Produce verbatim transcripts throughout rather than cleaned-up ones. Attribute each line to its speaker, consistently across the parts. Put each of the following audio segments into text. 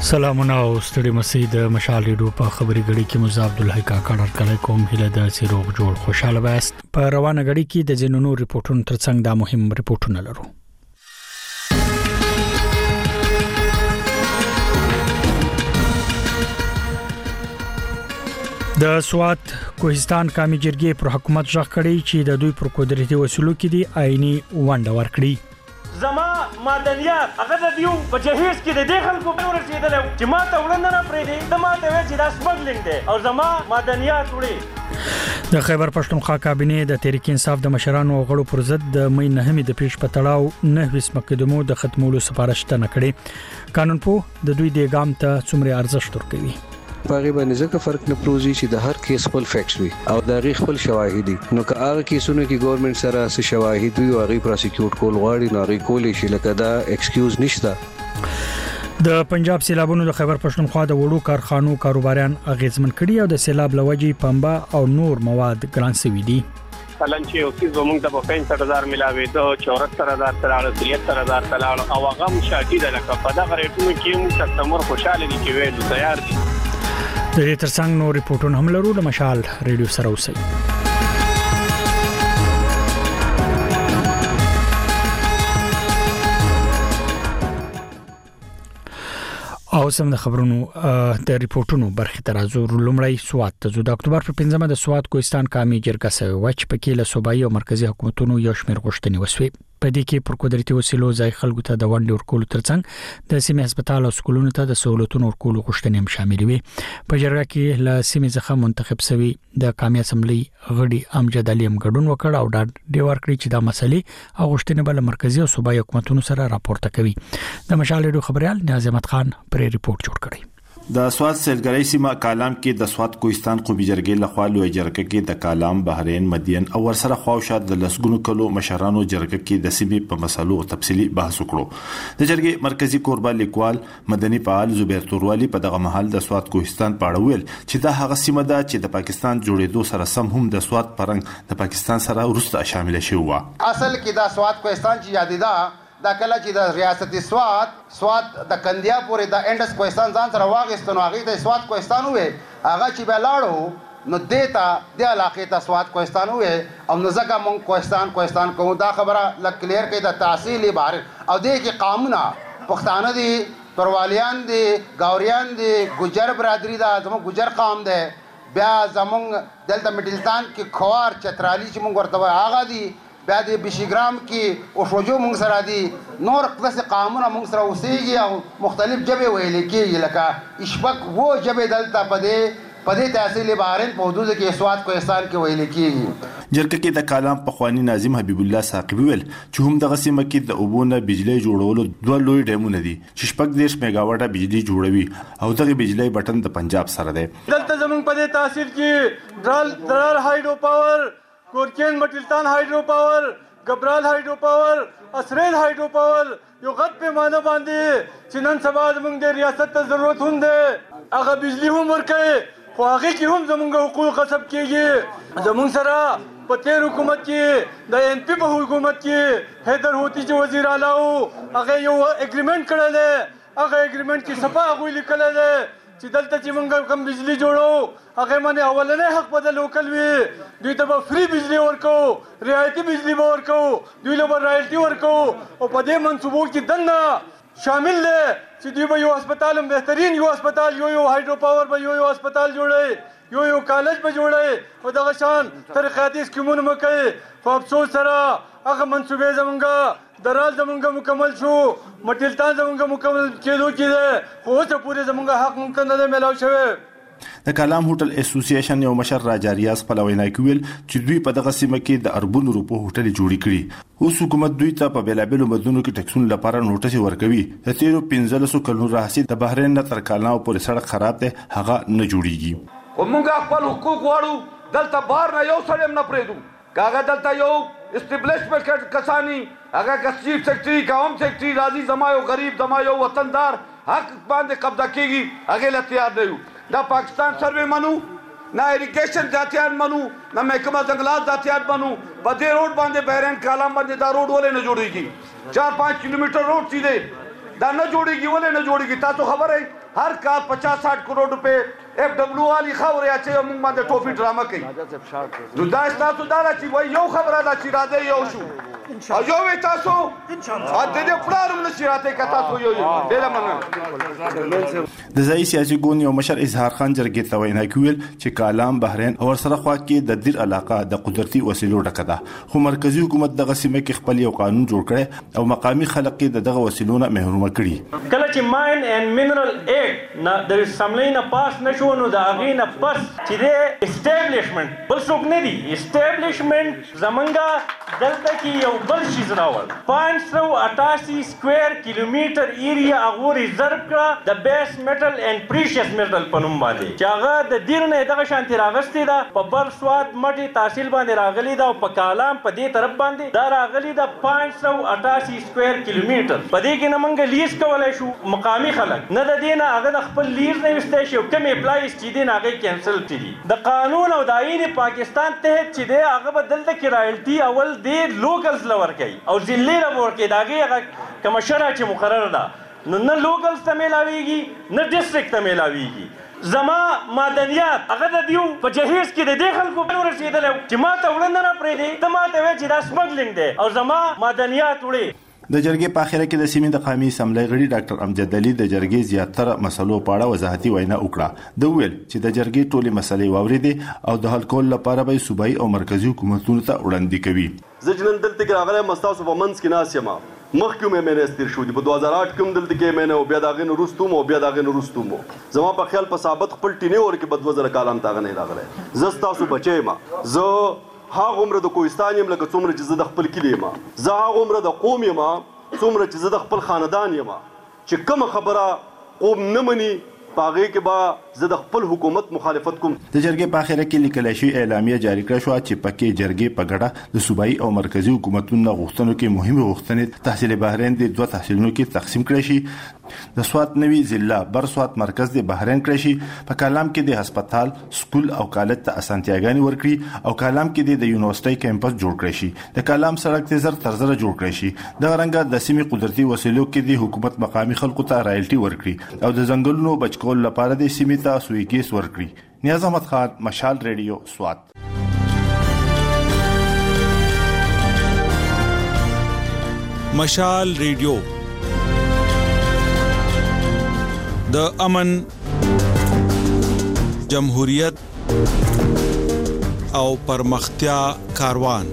Speaker 1: سلامونه او ستړي مسي د مشال ریډیو په خبري غړي کې مزه عبد الله کاکړ کله کوم هله د سیروغ جوړ خوشاله واست په روانه غړي کې د جنونو ریپورتونو ترڅنګ دا مهم ریپورتونه لرو. د سوات کوهستان قومي جرګې پر حکومت ځخ کړي چې د دوی پر قدرتي وسلو کې دي آئینی ونډه ورکړي.
Speaker 2: زما مدنیات هغه د دیو په جهیز کې د دې خلکو په ورسېدل چې ما ته وړاندې نه پرې دي د ما ته وی چې دا سمګلینګ دی او زما مدنیات وړي.
Speaker 1: د خیبر پښتونخوا کابینه د تحریک انصاف د مشرانو او غړو پر ضد د مې نهمې د پیش پتړاو نه وس مقدمو د ختمولو سفارش ته نکړي. قانون په د دوی د ګام ته څومره ارزښت ورکوي.
Speaker 3: پاغي باندې ځکه فرق نه پروزي چې د هر کیس خپل فیکټس وي او د هغه خپل شواهد نو که هغه کیسونه کې ګورنمنت سره څه شواهد وي او هغه پروسیکیوټ کول غواړي نو هغه کولې شي لکه دا ایکسکیوز نشته.
Speaker 1: د پنجاب سیلابونو د خیبر پښتونخوا د وړو کارخانو کاروباريان اغیزمن کړي او د سیلاب لوجي پنبه او نور مواد ګران سوي دي.
Speaker 4: مثلا چې اوس زموږ د پنځه هزار ملاوي د چوهتر هزار تر تریهتر هزار تر او هغه مشاهده ده لکه په دغه ریټونو کې موږ کسٹمر خوشاله دي چې ویل تیار دي.
Speaker 1: د دې ترڅنګ نور ریپورتونه هم لرو د مشال ریډیو سره اوسئ. او سم د خبرونو د ریپورتونو برخه ترازو لومړی سوات ته د اکتوبر په پنځمه د سوات کوهستان قومي جرګه سره وچ پکې له صوبایي او مرکزی حکومتونو یو شمېر غوښتنې وسوي. په دې کې پر قدرتي وسیلو ځای خلکو ته د ونډې ورکول ترڅنګ د سیمې هسپتال او سکولونو ته د سہولتونو ورکول غوښتنې هم شامل وي. په جرګه کې له سیمې څخه منتخب شوی د قومي اسمبلی غړي امجد علي هم ګډون وکړ او دا ډیر ورکړي چې د مسلې او غوښتنې بل مرکزی او صوبایي حکومتونو سره راپورته کوي. د مشال ریډیو خبريال نیاز احمد خان پر ریپورت جوړ کړی.
Speaker 5: د سوات سیلګری سیمه کالام کې د سوات کوهستان قومي جرګې لخوا لوی جرګه کې د کالام بحرین مدین او ورسره خواوشات د لسګونو کلو مشرانو جرګه کې د سیمې په مسلو تفصیلی بحث وکړو. د جرګې مرکزی کوربه لیکوال مدني فعال زبیر توروالی په دغه محل د سوات کوهستان په اړه ویل چې دا هغه سیمه ده چې د پاکستان جوړېدو سره سم هم د سوات پرنګ د پاکستان سره ورسته شامل شوی و.
Speaker 6: اصل کې دا سوات کوهستان چې یادیدا دا کله چې د ریاست سوات سوات د کندیا پورې د انډس کوهستان ځان سره واغستنو هغه ته سوات کوهستان وې هغه چې بلاړو نو دیتا د علاقې ته سوات کوهستان وې او نو ځکه مونږ کوهستان کوهستان کوو دا خبره ل کلیر کې د تحصیلي بار او دې کې قانونا پښتانه دي تروالیان دي گاوریان دي ګجر برادری دا زموږ ګجر قوم ده بیا زموږ دلته مډلستان کې خوار چترالی چې مونږ ورته هغه دي بیا د بشیګرام کې او شوجو مونږ سره دي نور قص قانون مونږ سره اوسېږي او مختلف جبه ویل کېږي لکه اشبک وو جبه دلته پدې پدې تحصیل بارن په حدود کې سوات کوهستان کې ویل کېږي.
Speaker 5: جرګه کې د کالام پخوانی ناظم حبیب الله ساقبي ویل چې هم د غسیمه کې د اوبونه بجلی جوړولو دوه لوی ډیمونه دي چې شپږ دیش میگاواټه بجلی جوړوي او دغه بجلی بټن د پنجاب سره دی.
Speaker 2: دلته زمونږ په دې تحصیل کې درال درال هایډرو پاور کورکین مټلتان هایډرو پاور ګبرال هایډرو پاور اسرین هایډرو پاور یو غټ پیمانه باندې چې نن سبا زموږ د ریاست ته ضرورت هم ده هغه بجلی هم ورکوي خو هغه کې هم زموږ حقوق غصب کیږي. زموږ سره په تیر حکومت کې د ان پی په حکومت کې حیدر هوتی چې وزیر اعلی او هغه یو اګریمنت کړل هغه اګریمنت کې صفه هغه لیکل ده چې دلته چې موږ کم بجلی جوړو هغه باندې اولنې حق بدل وکړوي دوی ته به فری بجلی ورکو رعایتي بجلی به ورکو دوی له رایلټي ورکو او په دې منصوبو کې دنه شامل دي چې دوی به یو هسپتال هم بهترین یو هسپتال یو یو هایډرو پاور به یو یو هسپتال جوړي یو یو کالج به جوړي او دغه شان ترقیاتي سکیمونه مکه خو افسوس سره هغه منصوبې زمونږه درال زمونږه مکمل شو مټلتان زمونږه مکمل کېدو کېده خو اوس پورې زمونږه حق ممکن نه ملاو شوی.
Speaker 5: د کالام هوټل اسوسییشن یو مشر راجاریاس په لوینا کې ویل چې دوی په دغه سیمه کې د اربونو روپو هوټل جوړ کړي. اوس حکومت دوی ته په بیلابلو مدنونو کې ټیکسونو لپاره نوټس ورکوي. د تیرو پنځلسو کلونو راهیسې د بحرین نه تر کالام پورې سړک خراب دی هغه نه جوړیږي.
Speaker 7: ومونږ خپل حقوق غواړو دلته بار نه یو سړی نه پریدو کاغه دلته یو اسټابلیشمنت کسانی هغه کسیف سیکټری قوم سیکټری راضی زما یو غریب زما یو وطندار حق باندې قبضه کیږي هغه لتیار دی. دا پاکستان سروے منو نه اریګیشن ذاتيات منو نه محکمه جنگلات ذاتيات منو په دې روډ باندې بحرین کالام باندې دا روډ ولې نه جوړیږي چار پانچ کیلومتر روډ سیده دا نه جوړیږي ولې نه جوړیږي تاسو خبر ہے هر کال پچاس ساٹھ کروڑ روپے ایف ډبلیو والی خاورې اچوي موږ باندې ټوپي ډرامه کوي. نو دا ستاسو دا ده چې وایي یو خبره ده چې راځئ یو شو او یو وی تاسو د دې پلار هم نشي راته که تاسو یو یو. ډېره مننه.
Speaker 5: د ځایي سیاسي ګوند یو مشر اظهار خان جرګې ته وینا کوي چې کالام بحرین او ورسره خوا کې د دیر علاقه د قدرتي وسیلو ډکه ده، خو مرکزی حکومت دغه سیمه کې خپل یو قانون جوړ کړی او مقامي خلک کې دغه وسیلو نه محروم کړي.
Speaker 8: کله چې ماین اینڈ منرل ایکټ نه د اسمبلی نه پاس نشو نو د هغې نه پس چې د اسټیبلیشمنټ بل څوک نه دي، اسټیبلیشمنټ زمونږ دلته کې یو بل شیز راوړ پانچ سو اٹاسی سکویر کیلومیټر ایریا هغو ریزرو کړه د بیس میټل اینڈ پریشیس میټل په نوم باندې چې هغه د دیر نه دغه شانتي راغستې ده. په بر سواد مټې تحصیل باندې راغلي ده او په کالام په دې طرف باندې دا راغلي ده پانچ سو اٹاسی سکویر کیلومیټر. په دې کې نه موږ لیز کولی شو مقامي خلک نه د دې نه هغه د خپل لیز نه ویستی شي او کوم اپلایز چې دي نه هغې کینسل کړي. د قانون او د آیین پاکستان تحت چې دی هغه به دلته کې رایلټي اول دې لوکلز له ورکوي او ضلعې له به ورکوي. د هغې هغه کمشنه چې مقرر ده نو نه لوکلز ته میلاویږي نه ډسټرکټ ته میلاویږي. زما معدنیات هغه د دیو په جهیز کې د دې خلکو په رسېدلی چې ما ته وړه نه راپرېږدې ته ما ته وایې چې دا سمګلینګ دی او زما معدنیات وړې.
Speaker 5: د جرګې په اخره کې د سیمې د قومي اسمبلی غړي ډاکټر امجد علي د جرګې زیاتره مسلو په اړه وضاحتي وینا وکړه. د ویل چې د جرګې ټولې مسلې واورېدې او د حل کولو لپاره به صوبایي او مرکزي حکومتونو ته وړاندې کوي.
Speaker 9: زه چې نن دلته کې راغلی یم ستاسو په منځ کې ناست یم. مخکې مې منستر شو دي په دوه هزار آټ کې هم دلته کې مې نه او بیا د هغې نه وروسته هم او بیا د هغې نه وروسته هم زما په خیال په ثابت خپل ټینې ور کې به دوه زره کاله هم ته هغه نه راغلی. زه ستاسو بچی یم. زه هغه عمره د کوهستان یم لکه څومره چې زه د خپل کلي یم. زه هغه عمره د قوم یم څومره چې زه د خپل خاندان یم. چې کومه خبره قوم نه مني په هغې کې به زه د خپل حکومت مخالفت کوم.
Speaker 5: د جرګې په اخره کې لیکلی شوې اعلامیه جاري کړه شوه چې پکې جرګې په ګډه د صوبایي او مرکزي حکومتونو نه غوښتنو کې مهمې غوښتنې تحصیل بحرین د دوه تحصیلونو کې تقسیم کړی شي. د سوات نوي ضلع بر سوات مرکز د بحرین کړی شي. په کالام کې د هسپتال سکول او کالج ته اسانتیاګانې ورکړي او کالام کې د یونیورسيټي کیمپس جوړ کړی شي. د کالام سړک ته زر تر زر جوړ کړی شي. د رنګ د سیمې قدرتي وسیلو کې د حکومت مقامي خلکو ته رایلټي ورکړي او د ځنګلونو بچکول لپاره د سیمې ته سوی ګیس ورکړي. نیاز احمد خان، مشال ریډیو، سوات.
Speaker 10: مشال ریډیو د امن، جمهوریت او پرمختیا کاروان.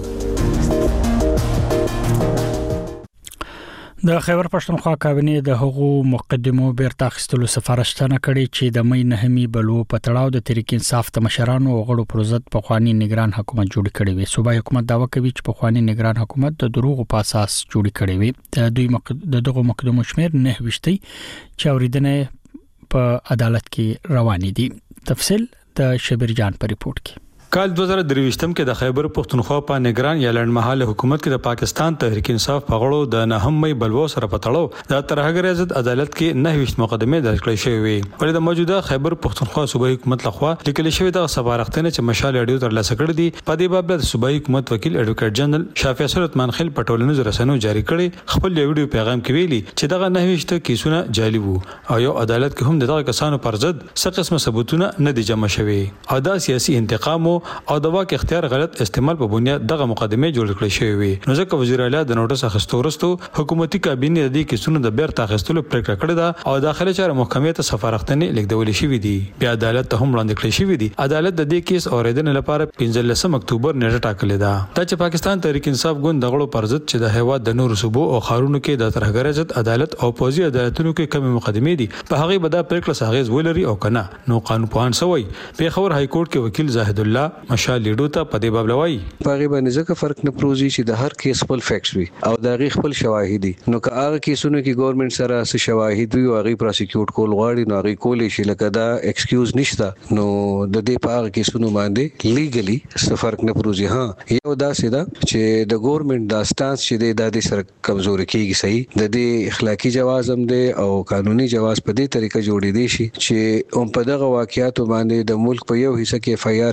Speaker 1: د خیبر پښتونخوا کابینې د هغو مقدمو بیرته اخیستلو سفارشتنه کړې چې د مې نهمي بلو په تړاو د تحریک انصاف د مشرانو او غړو پر ضد په خواني نگران حکومت جوړ کړي وي. صوبایي حکومت داوا کوي چې په خواني نگران حکومت د دروغ په اساس جوړ کړي وي. د دوی مقد... د دغه مقدمو شمیر نه وشتي چې اوریدنه په عدالت کې روان دي. تفصیل د شبیر جان په ریپورت کې.
Speaker 11: کال دو هزار درویشتم کې د خیبر پښتونخوا په نگران یا لړمحاله حکومت کې د پاکستان تحریک انصاف په غړو د نهم مې بلوو سره په تړاو د ترهګر ضد عدالت کې نه ویشت مقدمه درج کړې شوې وي. ولې د موجوده خیبر پښتونخوا صوبایي حکومت لخوا لیکل شوی د سفارښتنه چې مشال اډیو تر لاسه کړې دي په دې باب د صوبایي حکومت وکیل اډوکیټ جنرال شافعي سرت منخل په ټولنیزو رسنیو جاری کړي خپل ویډیو پیغام کې ویلي چې دغه نه ویشت کیسونه جعلي وو او یو عدالت کې هم دغه کسانو پر ضد څه قسمه ثبوتونه نه دي جمع شوي او دا سیاسي انتقام او د واک اختیار غلط استعمال په بنیاد دغه مقدمه جوړ کړې شوې وي. نو ځکه وزیر اعلی د نوټس اخیستو وروسته حکومتي کابینې د دې کیسونو د بیرته اخیستلو پریکړه کړې ده او داخلي چارو محکمې ته سفارښتنې لیکدولې شوې دي. بیا عدالت ته هم وړاندې کړې شوې دي. عدالت د دې کیس اوریدنې لپاره پنځلسم اکتوبر نیټه ټاکلې ده. دا چې پاکستان تحریک انصاف ګوند دغړو پر ضد چې د هیواد د نور صوبو او خارونو کې د ترهګر ضد عدالت او پوزي عدالتونو کې کومې مقدمې دي په هغه به دا پریکړه ساغیز ولري او کنه. نو قانون پوهان سوي پیښور های کورټ کې وکیل زاهد الله مشال لیډو ته په دې باب لوي
Speaker 3: پاغي باندې ځکه فرق نه پروزي چې د هر کیس خپل فیکټس وي او د هغه خپل شواهد دي. نو که هغه کیسونو کې ګورنمنت سره څه شواهد وي او هغه پروسیکیوټ کول غواړي نو هغه کولې شي لکه دا ایکسکیوز نشته. نو د دې په هغه کیسونو باندې لیګلی څه فرق نه پروزي. ها یو دا سیدا چې د ګورنمنت دا سټانس چې د دې سره کمزوري کیږي صحیح د دې اخلاقی جواز هم دی او قانوني جواز په دې طریقه جوړې دي شي چې هم په دغه واقعیت باندې د ملک په یو حصہ کې اف آی آر شوی دی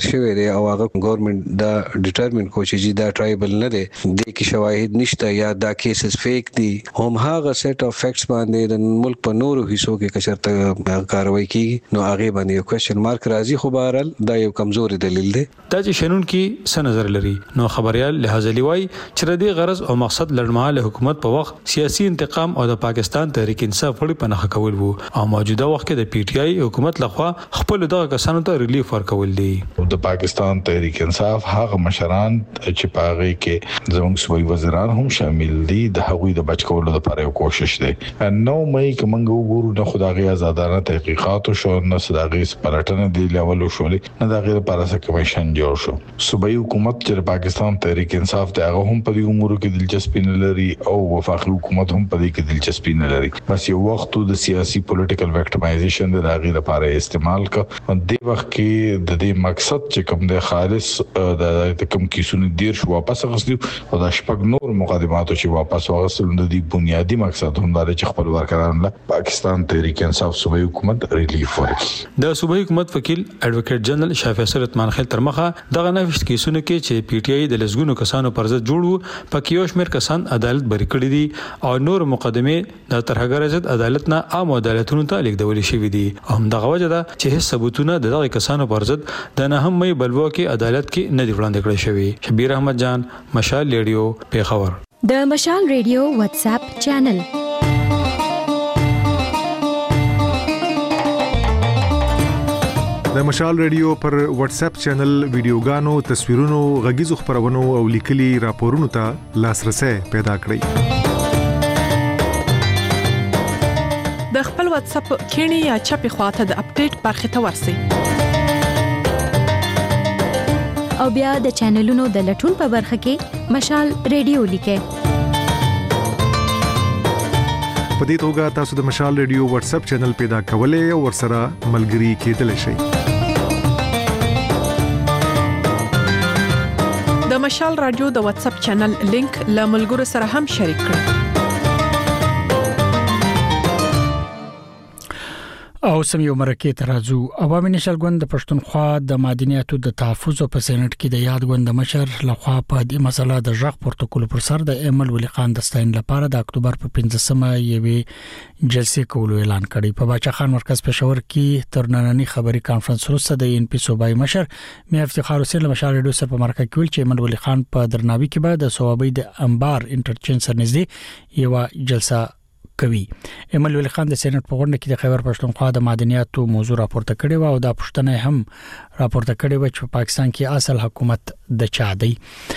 Speaker 3: دی او هغه ګورنمنت دا ډیټرمین کو چې دا ټرایبل نه دی د کې شواهد نشته یا دا کیسز فیک دي هم هغه سیټ اف فیکټس باندې د ملک په نورو حصو کې کشرته کاروایی کیږي نو هغه باندې یو کوېسچن مارک راځي. خو بهرحال دا یو کمزوري دلیل دی.
Speaker 11: دا چې شنن کې څه نظر لري نو خبريال لحاظ لوي چې د دې غرض او مقصد لړمحاله حکومت په وخت سیاسي انتقام او د پاکستان تحریک انصاف پړي پناه کول وو او موجوده وخت کې د پی ټ آی حکومت لخوا خپل دغه کسانو ته ریلیف ورکول دي.
Speaker 12: د پاکستان تحریک انصاف هغه مشران چې پاغه کې زموږ صوبایي وزیران هم شامل دي د هغوی د بچ کولو لپاره یو کوشش دی. نو مې کومنګ وګورو د خدای آزادانه تحقیقات شو نو صداقي سپارټنه دی لیول شولې نه د غیر پاراسه کمیشن جوړ شو. صوبایي حکومت چې پاکستان تحریک انصاف ته هغه هم په دې امور کې دلچسپي نه لري او وفاقي حکومت هم په دې کې دلچسپي نه لري. بس یو وخت د سیاسي پولیټیکل وکټمایزیشن د هغه لپاره استعمال کا د وخت کې د دې مقصد چې کوم د خالص د کوم کیسونو دیر شو واپس غوښتي او د شپږ نور مقدماتو چې واپس واغستل د دې بنیادی مقصد هم دا چې خپل ورکران له پاکستان تحریک انصاف صوبایي حکومت ریلیف ورکړي.
Speaker 11: د صوبایي حکومت وکیل اډوکیټ جنرال شافع سرتمان خیل ترمخه دغه نوښت کیسونه کې چې پی ټ آی د لسګونو کسانو پر ضد جوړو پکې یو شمېر کسان عدالت بری کړی دي او نور مقدمه د ترهګر ضد عدالت نه عام عدالتونو ته لیږدول شوې دي. هم دغه وجه ده چې هیڅ ثبوتونه د دغه کسانو پر ضد د نه هم مې بلوه کې عدالت کې نه دی وړاندې کړی شوی. شبیر احمد جان، مشال ریډیو، پیښور.
Speaker 13: د مشال ریډیو واتس اپ چینل
Speaker 14: د مشال ریډیو پر واتس اپ چینل ویډیوګانو، تصویرونو، غږیزو خبرونو او لیکلي راپورونو ته لاسرسي پیدا کړئ.
Speaker 15: د خپل واتس اپ کینی یا چپی خواته د اپډیټ برخه ته ورسئ
Speaker 13: او بیا د چینلونو د لټون په برخه کې مشال ریډیو لیکئ.
Speaker 14: په دې توګه تاسو د مشال ریډیو واتس اپ چینل پیدا کولای او ورسره ملګري کېدلی شئ.
Speaker 15: د مشال رادیو د واتس اپ چینل لینک له ملګرو سره هم شریک کړئ.
Speaker 1: او سم یو مرکه ترازو عوامي نشل ګوند د پښتونخوا د معدنیاتو د تحفظ په سېنات کې د یاد ګوند مشر لخوا په دې مسله د ژغ پروتوکول پر سر د ایمل ولی خان د ستاین لپاره د اکتوبر په پنځمه یوې جلسې کولو اعلان کړی. په باچا خان مرکز پېښور کې ترنننی خبري کانفرنس وروسته د ان پی صوبایي مشر مې افتخار حسین مشال ریډیو سره په مرکه کې ویل چې ایمل ولی خان په درناوي کې بعد د صوبایي د انبار انټرچینج سره نږدې یو جلسه کوي. ایمل ولی خان د سېنات په غونډه کې د خیبر پښتونخوا د معدنیاتو موضوع راپورته کړی و او دا پښتنه هم راپورته کړی و چې په پاکستان کې اصل حکومت د چا دی.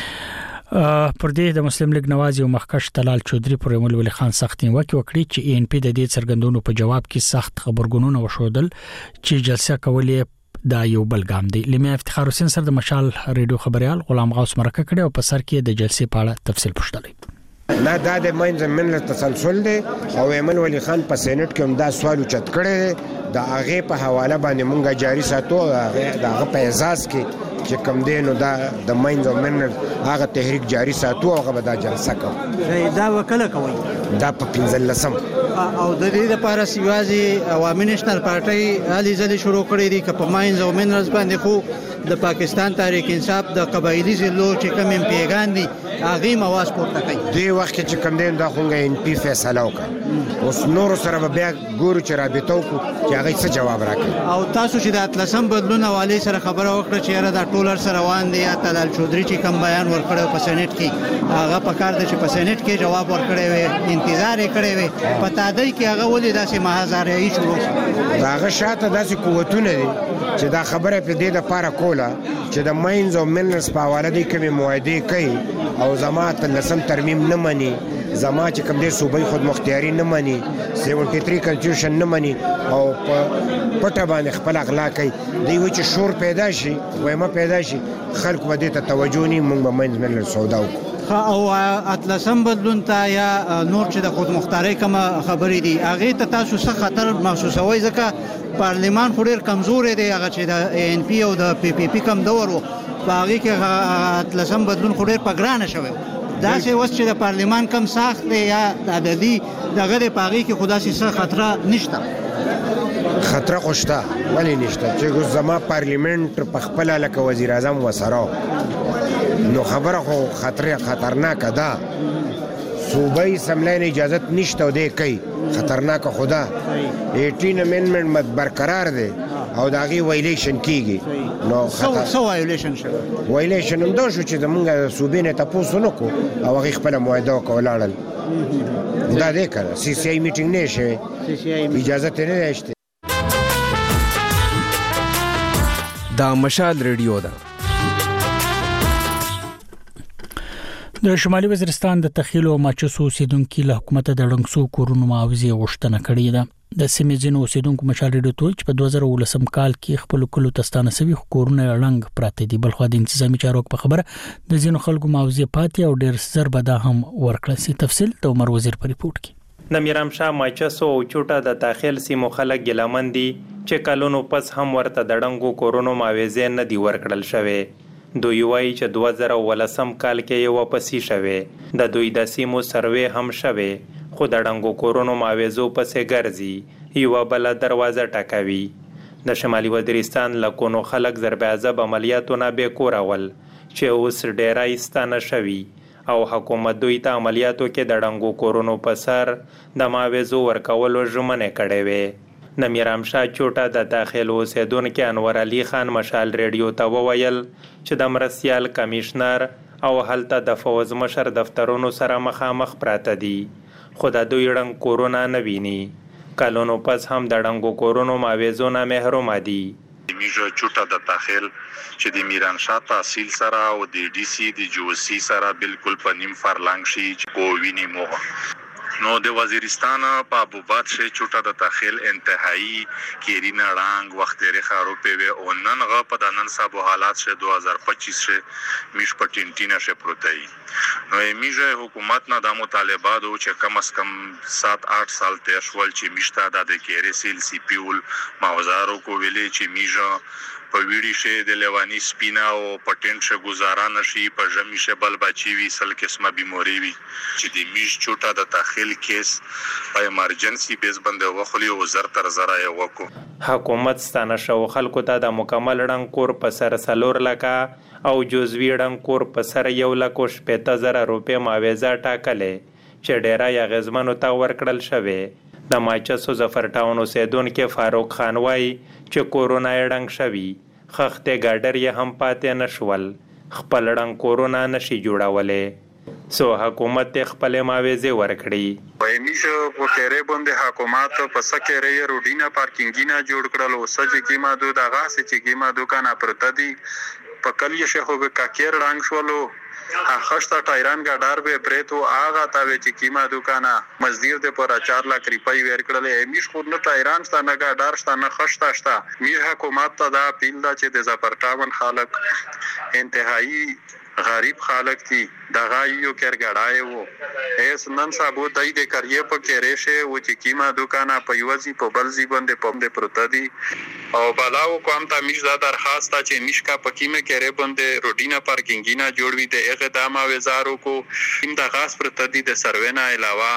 Speaker 1: پر دې د مسلم لیگ نواز او مخکش تلال چودري پر ایمل ولی خان سخت نیوکه وکړي چې ان پی د دې څرګندونو په جواب کې سخت خبرګونونه وشودل چې جلسه کولې دا یو بل ګام دی. لمه افتخار حسین سره د مشال ریډیو خبريال غلام غوث مرکه کړي او په سر کې د جلسې په اړه تفصیل پوښتلی.
Speaker 16: نه دا د منځ منل تسلسل دی او ایمن ولی خان په سېنات کې هم دا سوال چت کړی د هغه په حواله باندې مونږه جاری ساتو دا هغه په اعزاز کې چې کوم دینو دا د منځ منل هغه تحریک جاری ساتو او هغه دا جلسه کوي.
Speaker 17: دا وکړه کوي
Speaker 16: دا په پنځلسم
Speaker 17: او د دې لپاره سیوازي عوامي نېشنل پارټي علي زلي شروع کړی دی چې په ماینز او منرز باندې خو د پاکستان تحریک انصاف د قبایلی ضلعو چې کوم پیغام دي هغه مواز پورته کوي.
Speaker 16: دی وخت چې کوم دین دا خونګه ان پی فیصله وکړه اوس نور سره بیا ګورو چې رابطه وکړو چې هغه څه جواب راکړي.
Speaker 17: او تاسو چې د اتلسم بدلون حواله سره خبره وکړه چې را د ټولر سره روان دي یا تلال چودري چې کوم بیان ورکړو په سېنات کې هغه په کار د چې په سېنات کې جواب ورکړي وي انتظار یې کړی وي پتا دی کې هغه ولې داسې محاذاري شروع
Speaker 16: داغه شاته داسې قوتونه دي چې دا خبره په دې د پاره کوله چې د ماینز او منرز په حواله دي کومې معاهده کوي او زمات لسم ترمیم نه مني زما چې کوم دې صوبایي خود مختیاري نه مني سیونټي تھری کنسټیټیوشن نه مني او په پټه باندې خپل اخلاق کوي دی و چې شور پیدا شي وایمه پیدا شي خلک و دې ته توجه نه مونږ به ماینز منرز سودا وکړو.
Speaker 17: او اتلسم بدلون ته یا نور چې د خود مختاري کوم خبرې دي هغه ته تاسو څه خطر محسوسوي ځکه پارلیمان خو ډیر کمزور دی هغه چې د ان پی او د پی پی پی کم دور وو باغی کې اتلسم بدلون خو ډیر پګرانه شوی دا چې وس چې د پارلیمان کم ساخت دی یا د عددي دغه د پاغي کې خدا سي څه خطر نشته.
Speaker 16: خطر خوشته ولی نشته چې زما پارلیمنت په خپل لکه وزیر اعظم وسره نو خبره خو خطر خطرناک ده صوبای سملین اجازت نشته و دی کوي خطرناک خدا اٹین امندمنت مت برقرار دی او داغي وایلیشن کیږي نو
Speaker 17: خطر سو وایلیشن شو
Speaker 16: وایلیشن هم دا شو چې زمونږ صوبې نه تاسو نو کو او هغه خپل معاهده وکړل دا دې کړه سی سی آی میټینګ نه شي سی سی آی اجازه نه نشته
Speaker 18: دا مشال ریډیو ده.
Speaker 1: د شمالي وزیرستان د تخیل او ماچوسو اوسیدونکو له حکومت د ړنګسو کورونو معاوضه غوښتنه کړې ده. د سیمې ځینو اوسیدونکو مشال ریډیو ته چې په دوه زره ولسم کال کې خپل کلو تستانه سوي کورونه ړنګ پراته دي، بلخو د انتظامی چارو په خبره د ځینو خلکو معاوضه پاتې او ډیر زر به دا هم ورکړل سي. تفصیل د عمر وزیر په ریپورت کې.
Speaker 19: د میرام شاه ماچوسو او چوټا د داخل سیمو خلک ګلمن دي چې کلونو پس هم ورته د ړنګو کورونو معاوضه نه دی ورکړل شوی. دوی وایي چې دوه زره ولسم کال کې یو واپسی شوه. د دوی د سیمو سروې هم شوه، خو د ړنګو کورونو معاوضو پسې ګرځي یو بل دروازه ټکوي. د شمالي وزیرستان لکونو خلک ضربعذاب عملیاتو نه به کورول چې اوس ډیره ایستانه شوي او حکومت دوی ته عملیاتو کې د ړنګو کورونو په سر د معاوضو ورکولو ژمنه کړې وې. د میرام شاه چوټا د داخل اوسیدونکو انور علي خان مشال ریډیو ته وویل چې د مرستیال کمشنر او هلته د فوز مشر دفترونو سره مخامخ پراته دي، خو د دوی ړنګ کورونه نه ویني. کلونو پس هم د ړنګو کورونو معاوضو نه محروم دي.
Speaker 20: میجو چوټا د داخل چې د میران شاه تحصیل سره او د ډي سي د جوسی سره بالکل په نیم فرلنګ شي چې کو ویني مو نو د وزیرستان په ابوباد شي چوټا د داخل انتهایی کیرینا رنگ وخت لري خارو په او نن غ په د نن صاحب حالات شه دو هزار پچیس شه میش پټینټینا شه پروتای نو میجه حکومت نه د مطالبات او چې کم از کم سات آټ سال تیر شول چې میشته د کیری سیل سی پیول ماوزارو کو ویلې چې میجه په ویډی شه د لیوانی سپینا او پټینټ شه گزارا نشي په جمی شه بل بچی وی سل قسمه بیماری وی چې د میش چوټا د داخل کیس په ایمرجنسي بیس باندې وخلی او زر تر زرا یې وکړو.
Speaker 19: حکومت ستانه شو خلکو ته د مکمل ړنګ کور په سر سلور لکه او جزوی ړنګ کور په سر یو لکه شپږ زره روپے معاوضه ټاکلې چې ډیره یا غزمنو ته ورکړل شوه. د ماچسو ظفر ټاون اوسیدونکو فاروق خان وایي چې کورونا یې ړنګ شوي، خخته ګاډر یې هم پاتې نشول، خپل ړنګ کورونا نشي جوړولې، سو حکومت خپل معاوضه ورکړي.
Speaker 20: وای میشه په کېره باندې حکومت په سکه ری روډینا پارکینګینا جوړ کړل او سچ کی ما دو دغه سچ کی ما دوکانه پرته دي په کلیه شه هو کاکیر رنگ شولو خشتا ټایران ګاډار به پریتو آغا تا وی چې کیما دوکانه مزدور د پر چار لاکھ روپۍ ور کړل میش خو نه ټایران ستا نه ګاډار ستا نه خشتا شتا می حکومت ته دا پیل دا چې د زپرټاون خلک انتهایی غریب خلک دي دغه یو کېرګړای وو ایس نن صاحب دای د کریه په کېریشه و چې کیما دوکانه په یوزي په بلزي باندې پم د پروت دي او بلاو کوم ته میش دا درخواست چې میشکا پکیمه کېره باندې روډینا پارکینګینا جوړوي د اقدام وزارو کو ان د غاس پروت دي د سروې نه علاوه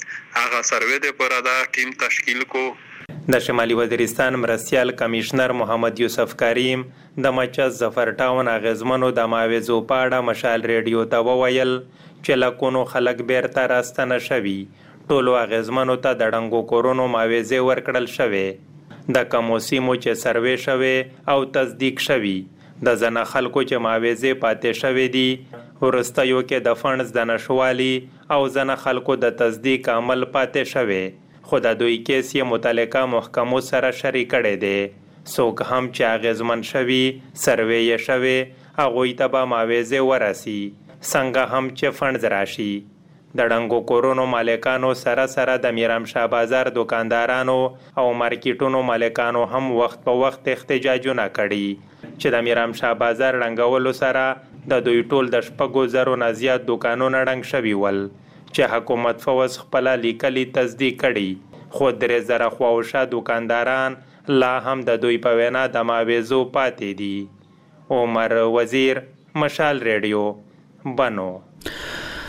Speaker 20: هغه سروې د پرادا ټیم تشکیل کو.
Speaker 19: د شمالي وزیرستان مرستیال کمشنر محمد یوسف کریم د مچز ظفر ټاون اغیزمنو د معاوضو په اړه مشال ریډیو ته وویل چې لکونو خلک بیرته راستنه شوي، ټولو اغیزمنو ته د ړنګو کورونو معاوضه ورکړل شوې. د کومو سیمو چې سروې شوې او تصدیق شوي د ځنه خلکو چې معاوضه پاتې شوې دي ورستیو کې د فنډز د نشوالي او ځنه خلکو د تصدیق عمل پاتې شوې، خو د دوی کیس یې متعلقه محکمو سره شریک کړی دی. څوک هم چې اغیزمن شوي سروې یې شوې هغوی ته به معاوضه ورسي، څنګه هم چې فنډز راشي. د ړنګو کورونو مالکانو سره سره د میرام شاه بازار دکاندارانو او مارکیټونو مالکانو هم وخت په وخت احتجاجونه کړي چې د میرام شاه بازار ړنګولو سره د دوی ټول د شپږو زرو نه زیات دکانونه ړنګ شوي ول چې حکومت فوز خپل لیکلي تصدیق کړي، خو درې زره خواوشا دکانداران لا هم د دوی په وینا د معاوضو پاتې دي. عمر وزیر مشال ریډیو بنو.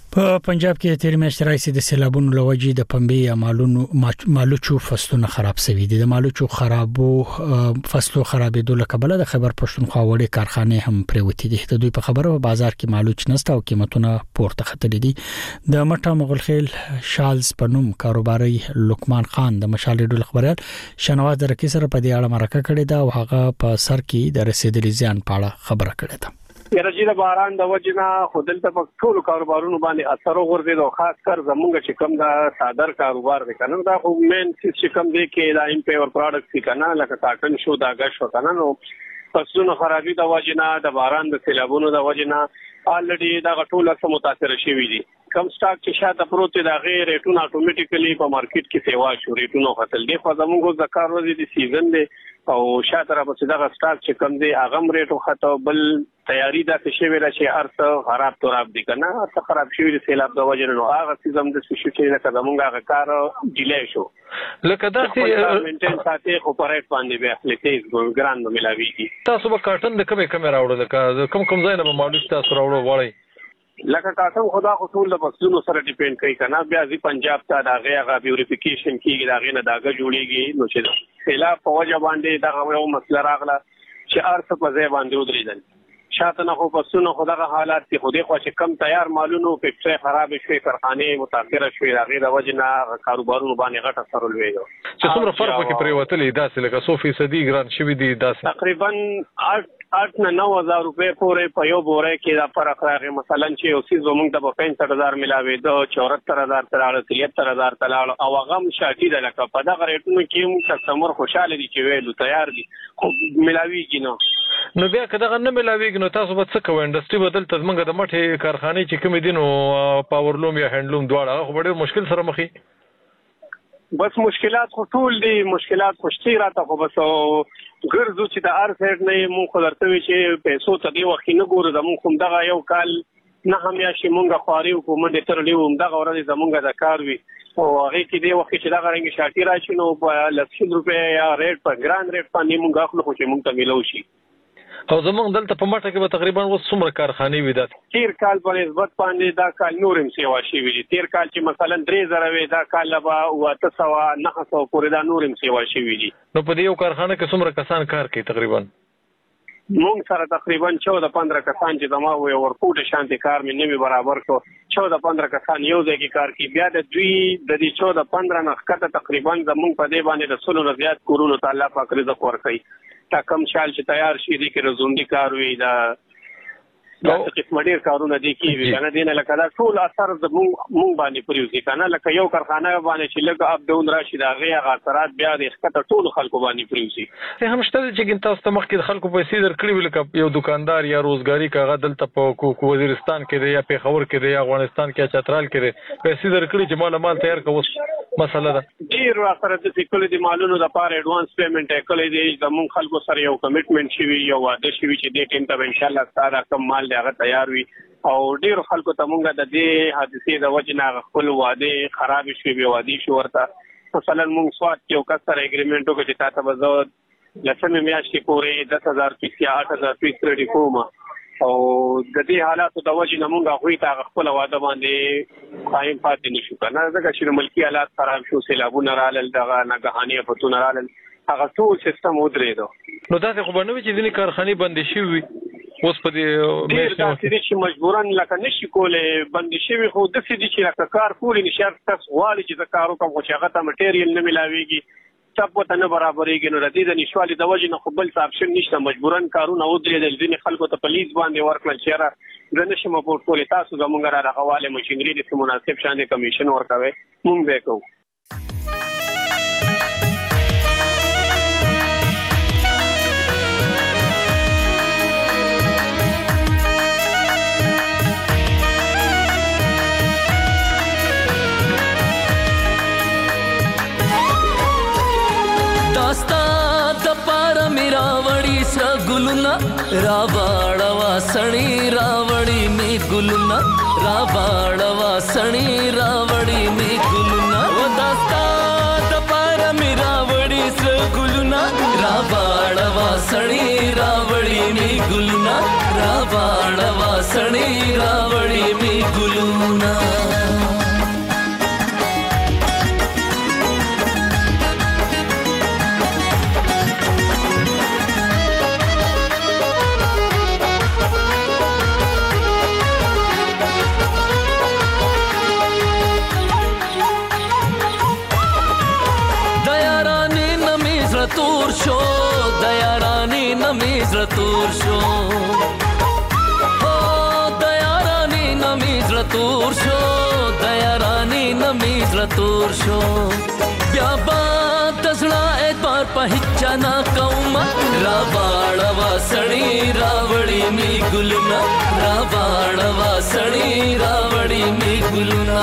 Speaker 1: په پنجاب کې تیر میاشت راځي د سیلابونو لوجې د پنبې یا مالونو مالوچو فصلونه خراب شوي دي. د مالوچو خرابو فصلو خرابېدو له کبله د خیبر پښتونخوا وړې کارخانې هم پریوتې دي. د دوی په خبره په بازار کې مالوچ نشته او قیمتونه پورته ختلي دي. د مټه مغلخیل شالز پنوم کاروباري لقمان خان د مشال ډول خبريال شنواز درکې سره په دې اړه مرکه کړې ده او هغه په سر کې د رسیدلي زیان په اړه خبره کړې ده.
Speaker 4: یره د باران د وجنا خودل ته په ټول کاروبارونو باندې اثر وغورځید او خاص کر زمونږ چې کوم د صادر کاروبار دی کنه دا خو مین چې کوم دی کې دا ایم پیور پروډکټس کنه لکه کاټن شو دا غش وکنه نو فصلونو خرابې د وجنا د باران د سیلابونو د وجنا الریډي دا ټول سم متاثر شوي دي. کم سٹاک چې شاته پروت دی دا غیر ریټونه اتوماتیکلی په مارکیټ کې سیوا شو ریټونو خپل دی خو زموږ د کار ورځې د سیزن دی او شاته را پسې دا سٹاک چې کم دی هغه ریټو خطو بل تیاری دا څه شی ویل چې هر څه خراب توراب دي کنه هر څه خراب شوی د سیلاب د وجه نو هغه سیزم د شو چې لکه زموږ هغه کار ډیلی شو
Speaker 21: لکه دا چې
Speaker 4: مینټین ساتي خو پرېټ باندې به خپل تیز ګران نو ملاويږي.
Speaker 21: تاسو به کارټن د کومه کومه راوړل لکه کوم کوم ځای نه به معلومات تاسو راوړل وړي
Speaker 4: لکه کاټن خدا خو ټول د فصلونو سره ډیپند کوي کنه بیا ځي پنجاب ته دا غیغه بیوریفیکیشن کیږي دا غینه داګه جوړیږي نو چې سیلاب په وجه باندې دا یو مسله راغله چې ارث په ځای باندې ودرېدل شاته نه خو فصلونو خدغه حالات کې خو دې خو چې کم تیار مالونو فکټری خراب شوي کارخانه متاثر شوي دا غیره وجنه کاروبارونو باندې غټ اثر ولوي
Speaker 21: چې څومره فرق پکې پریوتلې داسې لکه څو فیصدي ګران شوي دي داسې
Speaker 4: تقریبا आठ نه نو هزار روپے پورې په یو بوره کې دا فرق راغی مثلا چې اوسې زمونږ ته په پنځه هزار ملاوي دو چوهتر هزار تراله تریهتر هزار تراله او هغه مشاټي ده لکه په دغه ریټونو کې موږ کسٹمر خوشاله دي چې ویلو تیار دي خو ملاويږي نو
Speaker 21: نو بیا کله نه ملاويږي نو تاسو به څه کوئ انډستری بدل تزمنګ د مټه کارخانه چې کوم دي نو پاورلوم یا هندلوم دواړه خو ډېر مشکل سره مخې
Speaker 4: بس مشکلات خو ټول دي مشکلات خوشتي راته خو بس ګرځو چې د ار سایډ نه مونږ خو درته وی چې پیسو ته دی وخت نه ګورو زمونږ کوم دغه یو کال نه هم یا شي مونږه خواري حکومت تر لیو دغه ورځ زمونږه د کار وی او هغه کې دی وخت چې دغه رنګ شاټي راشي نو په لسل روپیا یا ریټ په ګران ریټ باندې مونږ خپل خو چې مونږ ته ملو شي
Speaker 21: او زمونږ دلته په ماټه کې به تقریبا اوس څومره کارخانې وي دا
Speaker 4: تیر کال په نسبت باندې دا کال نورم سیوا شي وی تیر کال چې مثلا درې زره وي دا کال به واته سو نه سو پورې دا نورم سیوا شي وی
Speaker 21: نو په دې یو کارخانه کې څومره کسان کار کوي تقریبا
Speaker 4: مونږ سره تقریبا چودہ پندرہ کسان چې زما وي ورکوټ شانتي کار مې نه برابر کو چودہ پندرہ کسان یو ځای کې کار کوي بیا د دوی د دې چودہ پندرہ نه ښکته تقریبا زمونږ په دې باندې د سلو نه زیات کورونو تعالی پاک رزق ورکړي تا کم شال چې تیار شي دي کې رزوندي کار وي دا دا قسم ډیر کارونه دي کې کنه دینه لکه دا ټول اثر د مونږ باندې پریوزي کنه لکه یو کارخانه باندې چې لګ اپ ډاون راشي دا غي غاثرات بیا د ښکته ټول خلکو باندې پریوزي
Speaker 21: ته هم شته چې تاسو ته مخکې خلکو پیسې درکړي لکه یو دکاندار یا روزګاری کاغه دلته په وزیرستان کې دی یا پیښور کې دی یا افغانستان کې چترال کې دی پیسې درکړي چې مال مال تیار کوو مسله ده
Speaker 4: ډیر اخر د سیکول دي مالونو د پاره ایڈوانس پیمنٹ کولې دي زمون خلکو سره یو کمټمنټ شي یو واده شي چې د ټیم ته ان شاء الله ساره کم مال هغه تیار وي او ډیر خلکو ته مونږ د دې حادثې د وجه نه خپل واده خراب شي به وادي شو ورته مثلا مونږ سواد یو کسر اګریمنټو کې چې تاسو به لسمه میاشتې پورې دس هزار پیسې یا آٹھ ہزار پیسې کړی کوم او د دې حالاتو د وجه نه مونږ غوي تا خپل واده باندې قائم پاتې نشو کنه ځکه چې ملکی حالات خراب شو سیلابونه رالل دغه ناګهاني فتونه رالل هغه ټول سیستم ودرېدو
Speaker 21: نو دا خو به نو چې ځینې کارخانې بندې شي اوس په دې
Speaker 4: مېشته چې مجبورن لکه نشي کولې بندې شي خو د سې دي چې لکه کار کولې نشي تاسو غواړي چې د کارو کوم چې هغه ته مټیریل نه ملاويږي سب ته نه برابرېږي نو د دې د نشوالي د وجه نه خو بل څه اپشن نشته مجبورن کارونه ودرېدل ځینې خلکو ته پولیس باندې ورکړل چې را زه نشم پورټ کولی تاسو زموږ را راغواله ماشینري د مناسب شان کمیشن ورکوي مونږ به کوو
Speaker 22: गुलना रावाड़वा सणी रावड़ी में गुलना रावाड़वा सणी रावड़ी में गुलना वो दास्ता दपारा में रावड़ी स गुलना रावाड़वा सणी रावड़ी می ګلونه را واړوا سړی راوړي می ګلونه تور شو دیارانی نمیز تور شو او دیارانی نمیز تور شو دیارانی نمیز تور شو بیا با تسړه اعتبار په هچا نا کوما را واړوا سړی راوړی می ګلونه را واړوا سړی راوړی می ګلونه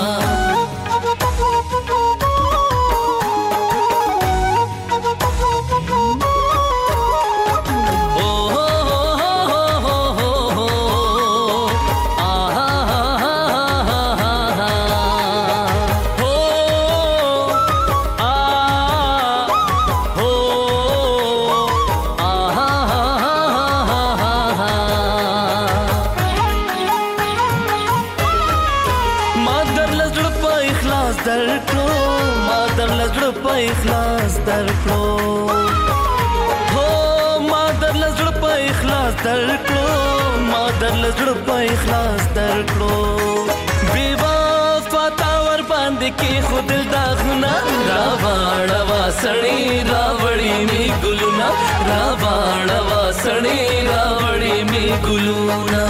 Speaker 22: اخلاص درکړو هو ما در لزړ په اخلاص درکړو ما در لزړ په اخلاص درکړو بي وفا تا ور باندې کې خود داغنا را واړوا سړی راوړی می ګلونه را واړوا سړی راوړی می ګلونه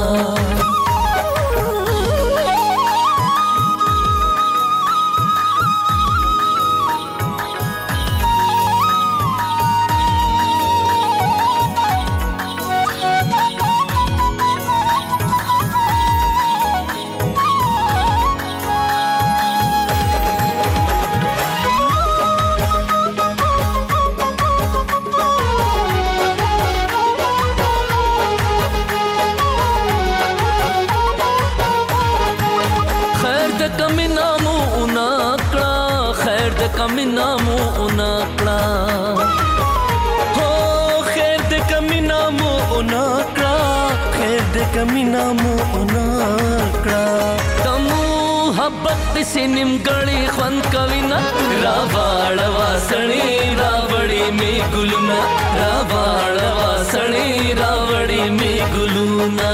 Speaker 22: کمی نامو اونکړه هو خیر دې کمی نامو اونکړه خیر دې کمی نامو اونکړه تمو محبت دې نیمګړی خوند کوي نه را واړوا سړی راوړی می ګلونه را واړوا سړی راوړی می ګلونه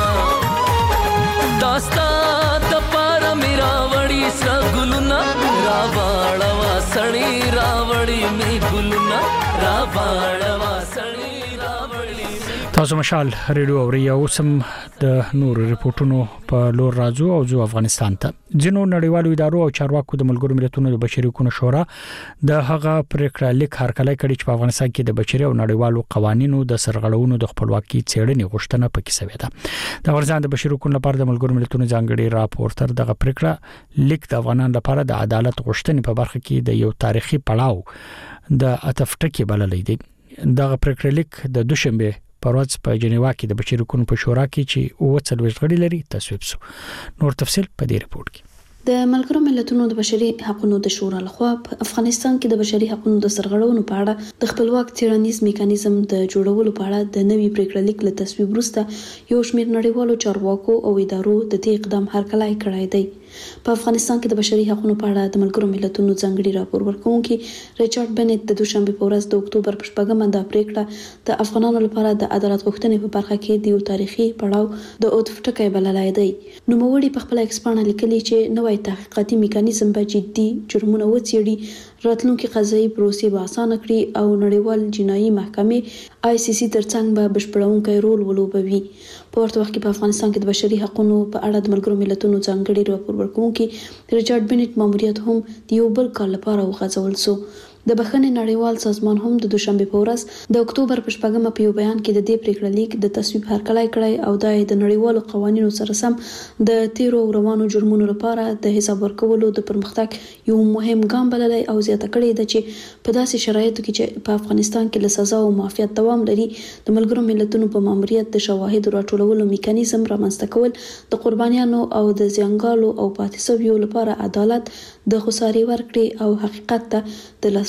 Speaker 22: داستا د پار میرا وړي سر ګلونه را واړوا سړی راوړی می ګلونه را واړوا سړی راوړی
Speaker 1: تاسو مشال ریډیو اوري او سم د نور ریپورتونو په لور راځو او جو افغانستان ته جنو نړیوالو ادارو او چارواکو د ملګرو ملتونو د بشري حقوقو شورا د هغه پریکړه لیک هرکله کړي چې په افغانستان کې د بشري او نړیوالو قوانینو د سرغړونو د خپلواکي څېړنې غوښتنه پکې شوې ده د افغانستان د بشري حقوقو لپاره د ملګرو ملتونو ځانګړي راپورټر دغه پریکړه لیک د افغانانو لپاره د عدالت غوښتنې په برخه کې د یو تاریخي پړاو د اتفټکی بللې دی دغه پریکړه لیک د دوشنبه پروازه په جنیوا کې د بشري حقوقو په شورا کې چې اوه څلوېښت غړي لري تصویب شو نور تفصيل په دې رپورت کې
Speaker 2: د ملګرو ملتونو د بشري حقوقو د شورا لخوا په افغانستان کې د بشري حقوقو د سرغړونو په اړه د خپلواک څېړنیز میکانیزم د جوړولو په اړه د نوي پریکړه لیک له تصویب وروسته یو شمېر نړیوالو چارواکو او ادارو د دې اقدام هرکلی کړی دی په افغانستان کې د بشري حقوقو په اړه د ملګرو ملتونو ځانګړي راپور ورکونکي ریچارډ بنټ د دوشنبه په ورځ د اکتوبر په شپږمه د پریکړه د افغانانو لپاره د عدالت غوښتنې په برخه کې د یو تاریخي پړاو د اتفټکی بللای دی نوموړي په خپل ایکسپانه لیکلي چې نوې تحقیقاتي میکانیزم به جدي جرمونه وڅېړي راتلونکي قضایي پروسې به اسانه کړي او نړیوال جنایي محکمې آی سی سی ترڅنګ به بشپړونکی رول ولوبوي په ورته وخت کې په افغانستان کې د بشري حقوقو په اړه د ملګرو ملتونو ځانګړي راپور ورکونکي ریچارډ بنټ ماموریت هم د یو بل کال لپاره وغځول شو د بخښنې نړیوال سازمان هم د دوشنبه په ورځ د اکتوبر په شپږمه په یو بیان کې د دې پریکړه لیک د تصویب هرکلی کړی او د نړیوالو قوانینو سره سم د تیرو روانو جرمونو لپاره د حساب ورکولو د پرمختګ یو مهم ګام بللی او زیاته کړې ده چې په داسې شرایطو کې چې په افغانستان کې له سزا او معافیت دوام لري د ملګرو ملتونو په ماموریت د شواهد راټولولو میکانیزم رامنځته کول د قربانیانو او د زیانګالو او پاتې شویو لپاره عدالت د خسارې ورکړې او حقیقت ته د لاس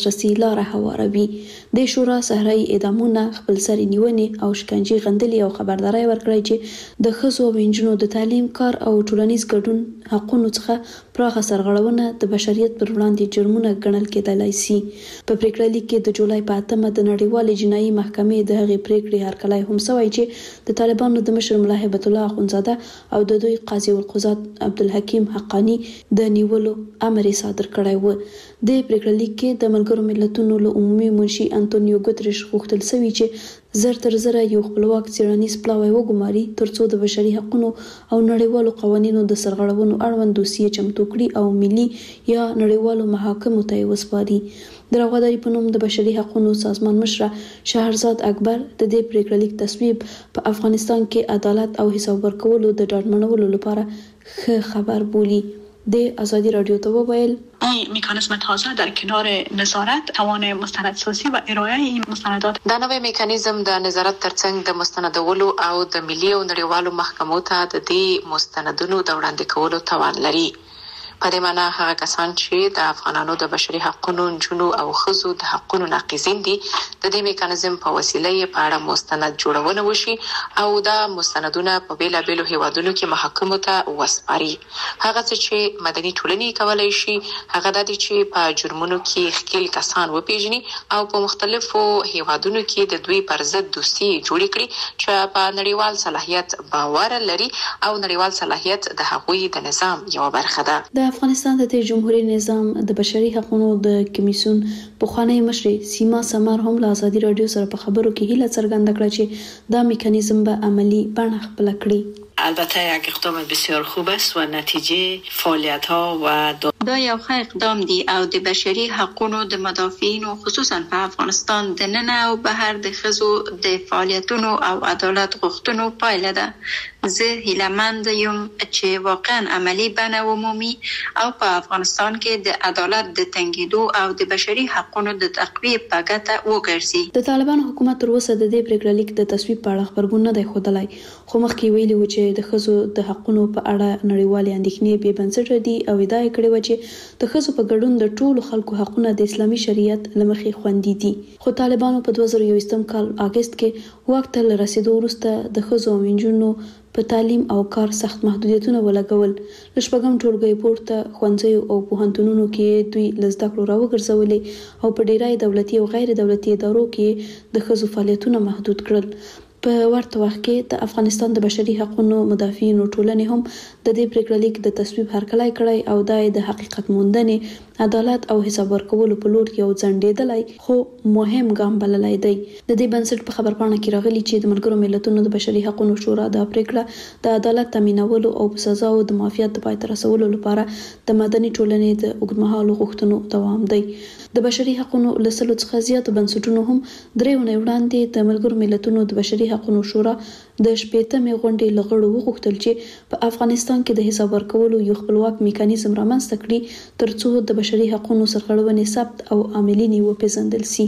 Speaker 2: لاسرسي لار هواروي. د شورا صحرایي اعدامونه، خپلسري نیونې او شکنجې غندلې او خبرداري ورکړې چې د ښځو او نجونو د تعلیم، کار او ټولنیز ګډون حقونو څخه پراخه سرغړونه د بشریت پر وړاندې جرمونه ګڼل کېدلای شي. په پریکړه لیک کې د جولای په اتمه د نړیوالې جنایي محکمې د هغې پریکړې هرکلی هم شوی چې د طالبانو د مشر ملا هیبت الله اخونزاده او د دوی قاضي القضات عبدالحکیم حقانی د نیولو امر صادر کړی و. د پریکړه لیک کې د ملګرو ملتونو له عمومي منشي انټونیو ګوتریش غوښتل شوی چې زر تر زره یو خپلواک څیړنیز پلاوی وګماري ترڅو د بشري حقوقو او نړیوالو قوانینو د سرغړونو اړوند دوسیې چمتو کړي او ملي یا نړیوالو محاکمو ته وسپاري. د راغداري په نوم د بشري حقوقو سازمان مشر شهرزاد اکبر د دې پریکړه لیک تصویب په افغانستان کې عدالت او حساب ورکولو د ډاډمنولو لپاره ښه خبر بولي. د آزادی رادیو ته وویل
Speaker 6: این مکانیزم تازه در کنار نظارت توان مستندسازی و ارائه این مستندات
Speaker 7: دا نوې میکانیزم د نظارت ترڅنګ د مستندولو او د ملي او نړیوالو محکمو ته د دې مستندونو د وړاندې کولو توان لري. په دې معنی هغه کسان چې د افغانانو د بشري حقوقو، نجونو او ښځو د حقوقو ناقضین دي د دې میکانیزم په وسیله یې په اړه مستند جوړونه وشي او دا مستندونه په بیلابیلو هیوادونو کې محاکمو ته وسپاري. هغه څه چې مدني ټولنې کولای شي هغه دا دي چې په جرمونو کې ښکېل کسان وپیژني او په مختلفو هیوادونو کې د دوی پر ضد دوسیې جوړې کړي چې په نړیوال صلاحیت باور لري او نړیوال صلاحیت د هغوی د نظام یوه برخه ده.
Speaker 2: د افغانستان د جمهوریت نظام د بشري حقوقو د کمیسیون پخوانی مشر سیما سمر هم له آزادی رادیو سره په خبرو کې هیله څرګنده کړه چې دا میکانیزم به عملی بڼه خپل کړي.
Speaker 6: البته یک اقدام بسیار خوب است و نتیجه فعالیت ها و
Speaker 23: دا یو ښه اقدام دی او د بشري حقوقو د مدافعین خصوصا په افغانستان د نن او بهر د ښځو د فعالیتونو او عدالت غوښتنو پایله ده. زه هیله‌مند یم چې واقعا عملی بڼه ومومي او په افغانستان کې د عدالت د تنګیدو او د بشري حقوقو د تقویه په ګټه وګرځي.
Speaker 2: د طالبان حکومت تر اوسه د دې پریکړه لیک د تصویب په اړه خبرګون نه دی ښودلی، خو مخکې ویلي و چې د ښځو د حقوقو په اړه نړیوالې اندېښنې بې بنسټه دي او ادعا یې کړې وه چې د ښځو په ګډون د ټولو خلکو حقونه د اسلامي شریعت له مخې خوندي دي. خو طالبانو په دوه زره یوویشتم کال اګست کې واک ته له رسېدو وروسته د ښځو او نجونو په تعلیم او کار سخت محدودیتونه ولګول. له شپږم ټولګي پورته ښوونځیو او پوهنتونونو کې دوی له زده کړو راوګرځولې او په ډیری دولتي او غیر دولتي ادارو کې د ښځو فعالیتونه محدود کړل. په ورته وخت کې د افغانستان د بشري حقوقو مدافعینو ټولنې هم د دې پریکړه لیک د تصویب هرکلی کړی او دا د حقیقت موندنې، عدالت او حساب ورکولو په لور یو ځنډېدلی خو مهم ګام بللی دی. د دې بنسټ په خبرپاڼه کې راغلي چې د ملګرو ملتونو د بشري حقوقو شورا دا پریکړه د عدالت تامینولو او په سزاو د معافیت د پای ته رسولو لپاره د مدني ټولنې د اوږدمهالو غوښتنو دوام دی. د بشري حقوقو له سلو څخه زیاتو بنسټونو هم درې اونۍ وړاندې د ملګرو ملتونو د بشري حقوقو شورا د شپېتمې غونډې له غړو وغوښتل چې په افغانستان کې د حساب ورکولو یو خپلواک میکانیزم رامنځته کړي ترڅو د بشري حقوقو سرغړونې ثبت او عملي وپېژندل شي.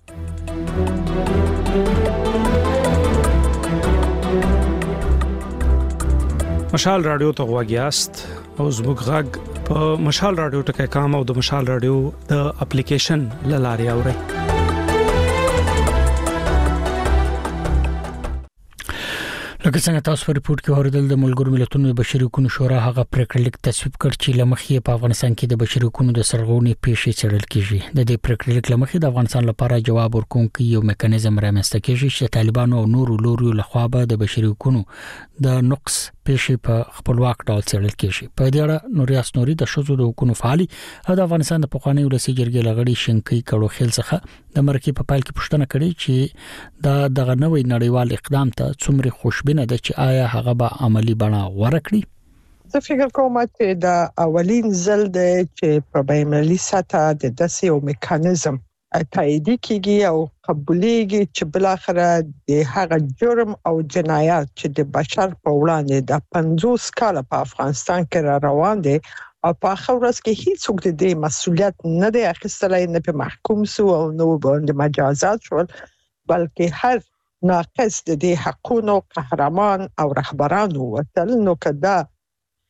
Speaker 1: مشال رادیو ته غواګیاست او زموږ غږ په مشال رادیو ټکي کام او د مشال رادیو د اپلیکیشن لاري اوري. لکه څنګه تاسو په ریپورت کې اوریدل د ملګرو ملتونو د بشري حقوقو شورا هغه پریکړه لیک تصویب کړ چې لمخې په افغانستان کې د بشري حقوقو د سرغړونې پیښې څېړل کیږي. د دې پریکړه لیک لمخې د افغانستان لپاره جواب ورکوونکی یو میکانیزم رامنځته کیږي چې طالبانو او نورو لوريو لخوا به د بشري حقوقو د نقص پیښې په خپلواک ډول څېړل کیږي. په دې اړه نوریاس نوري د شذو د حقوقو فعالي او د افغانستان د پخوانی ولسی جرګې لغړی شنکې کړو خیل څخه د مرکې په پایل کې پوښتنه کړې چې دا دغه نوې نړیوال اقدام ته څومره خوشبینه ده چې آیا هغه به عملی بڼه ورکړي.
Speaker 24: زه فکر کوم چې دا اولین ځل دی چې په بین‌المللي سطح د داسې یو میکانیزم تایید کیږي او قبولېږي چې بل اخره د هغه جرم او جنایات چې د بشر په وړاندې د پنځوس کال په افغانستان کې را روان دي او په اخر ورځ کې هیڅوک د دې مسؤلیت نه دی اخیستلی، نه په محکوم سو او نو باندې مجازات شول، بلکې هر ناقص د دې حقونو قهرمان او رهبران وتل. نو کدا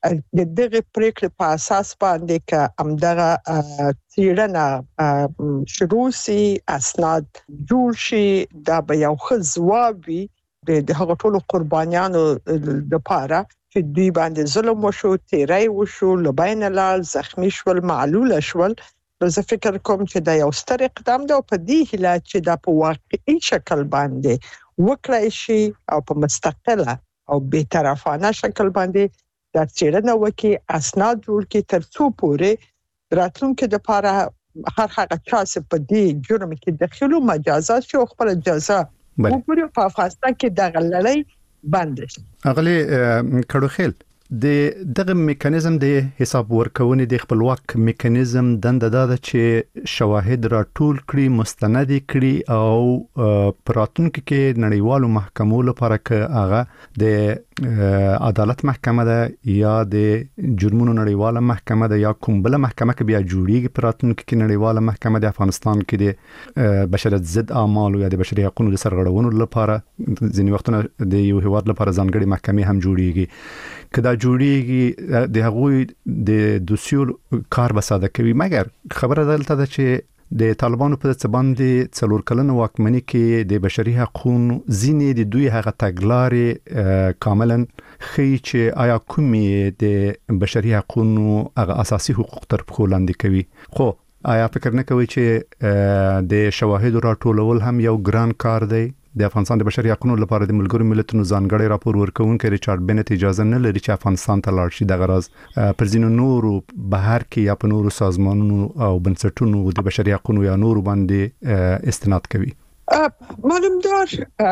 Speaker 24: د دغه پریکړې په اساس باندې ک امدغه تیرنه شروع سي اسناد جوړ شي دا به یو خزوابي د هغه ټولو قربانيانو د پاره چې دوی باندې ظلم وشو تیرای وشو لبین لال زخمی شول معلول شول نو زه فکر کوم چې دا یو ستر اقدام دی او په دې هیله چې دا په واقعي شکل باندې وکړای شي او په مستقله او بی‌طرفانه شکل باندې دا څېړنه وکړي اسناد جوړ کړي تر څو پورې راتلونکي د لپاره هر هغه چا چې په دې جرم کې دخیلو مجازات شي او خپل جزا وګوري په افغانستان کې د غلړۍ بند شي.
Speaker 5: اغلی کډو خیل د دغه میکانیزم د حساب ورکونې د خپلواک میکانیزم دنده دا ده چې شواهد را ټول کړي مستند کړي او پراتونکو کې نړیوالو محکمو لپاره ک هغه د عدالت محکمه ده یا د جرمونو نړیواله محکمه ده یا کوم بل محکمه کې بیا جوړیږي پراتونکو کې نړیواله محکمه د افغانستان کې د بشریت ضد اعمال یا د بشري حقوقو د سرغړونو لپاره ځینې وختونه د یو هیواد لپاره ځانګړي محکمې هم جوړیږي کدا جوړیږي د هغوی د دوسیو کار بساده کوي مګر خبره دلته ده چې د طالبانو په څیر باندې څلور کلن واکمنۍ کې د بشري حقوقو ځینې د دوی هغه تګلارې کاملا خي چې آیا کومې د بشري حقوقو هغه اساسي حقوق تر پښو لاندې کوي خو آیا فکر نه کوي چې د شواهد راټولول هم یو ګران کار دی د افغانستان د بشري حقوقو لپاره د ملګرو ملتونو ځانګړي راپور ورکوونکي ریچارډ بنت اجازه نه لري چې افغانستان ته لاړ شي د غرض پر ځینو نورو بهر کې یا په نورو سازمانونو او بنسټونو د بشري حقوقو یا نورو باندې استناد کوي.
Speaker 24: معلومدار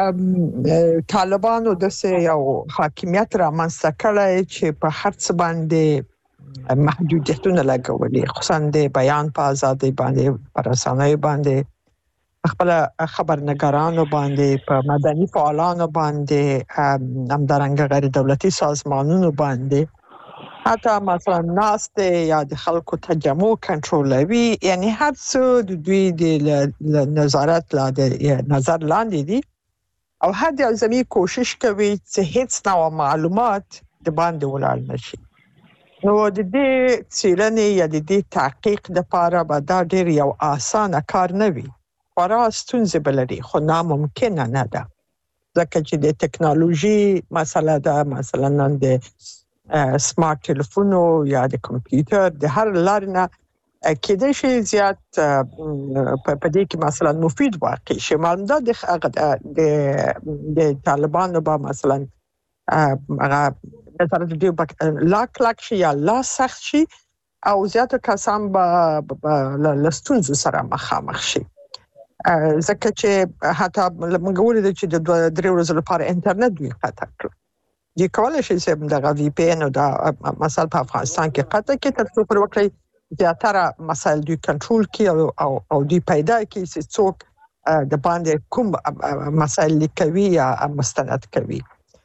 Speaker 24: طالبانو د یو حاکمیت را منځته کړی چې په هر څه باندې محدودیتونه لګولي خصوصا د بیان په ازادۍ باندې پر رسنیو باندې خپل خبرنګارانو باندې په مدني فعالانو باندې همدارنګه غیر دولتي سازمانونو باندې حتی مثلا ناست یا د خلکو تجمع کنټرولوي یعنی هر څه د دوی د نظارت لاندې نظر لاندې دي او هر د ځمې کوشش کوي چې هیڅ نوع معلومات د باندې ولاړ نشي. نو د دې څېړنې یا د دې تحقیق لپاره به دا ډېر یو اسانه کار نه وي خورا ستونزې بلري خو ناممکنه نه ده ځکه چې د ټکنالوژي مسله ده مثلا نن د سمارټ ټلیفونو یا د کمپیوټر د هر لارې نه کېدای شي زیات په دې کې مثلا مفید واقع شي مالدا د د طالبانو با مثلا هغه نظر دې لاک لاک شي یا لا سخت شي او زیات کسان به لستونزو سره مخامخ شي ځکه چې حتی موږ ولید چې د درې ورځې لپاره انټرنیټ دوی قطع کړ دي کولای شي چې د وی پی ان او د مسایل په افغانستان کې قطع کې تر څو پر وکړي زیاتره مسایل دوی کنټرول کړي او او دوی پیدا کړي چې څوک د باندې کوم مسایل لیکوي یا مستند کوي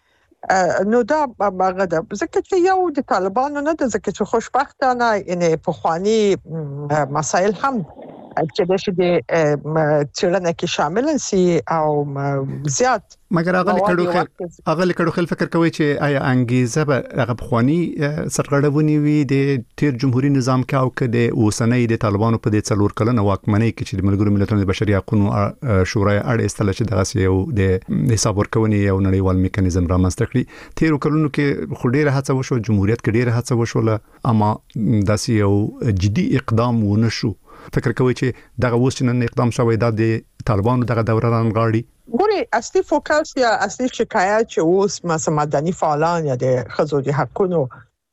Speaker 24: نو دا هغه د ځکه چې یو د طالبانو نه د ځکه چې خوشبختانه ان په خواني مسایل هم چې د شدې څېړنه کې شامل سي او زیات
Speaker 5: مګر هغه لیکړو هغه لیکړو خل فکر کوي چې آیا انګیزه به هغه بخوانی سرغړونی وي د تیر جمهوریت نظام کې او کې د اوسنۍ د طالبانو په د څلور کلن واکمنۍ کې چې د ملګرو ملتونو د بشري حقوقو شورا اړ استل چې دغه یو د حساب ورکونې یو نړیوال میکانیزم رامنځته کړی تیر کلونو کې خډيره هڅه وشو جمهوریت کې ډیره هڅه وشوله اما داسې یو جدي اقدام ونشو فکر کوي چې دغه وسنن اقدام شوی د طالبانو دغه دوران غاړي
Speaker 24: ګوري اصلي فوکس یا اصلي شکایت چې اوس مثلا مدني فعالان یا د خزو د حقوقو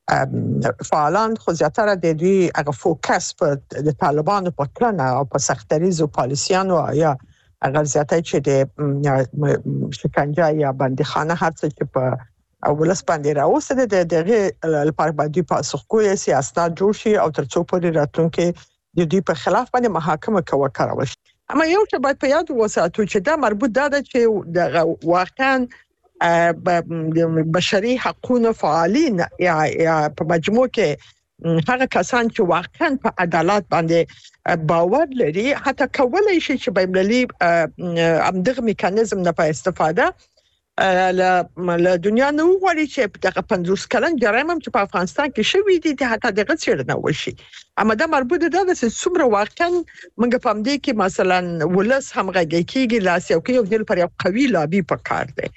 Speaker 24: فعالان خو زیاتره د دوی هغه فوکس په د طالبانو په کړنه او په سختریزو پالیسیانو یا هغه زیاتای چې د شکنجه یا بندیخانه هڅه چې په اولس باندې راوسته د دغه لپاره باندې پاسخګوي سیاست جوړ شي او ترڅو پورې راتلونکي د دې په خلاف باندې محاکمه کوي کاروي اما یو څه باید په یاد وساتو چې دا مربوط ده چې د واقعا بشري حقوقو فعالین یا یا په مجموع کې هغه کسان چې واقعا په عدالت باندې باور لري حتی کولای شي چې بین‌المللي امدغه میکانیزم نه په استفاده له دنیا نو غواړي چې دغه پنځوس کلن جرایم چې په افغانستان کې شوې دي د حتی دغه څېړنه وشي. اما دا مربوط ده د څومره واقعا موږ په دې کې مثلا ولس همغږي کېږي لاس یو کې یو ځل پر یو قوي لابي پکار دی.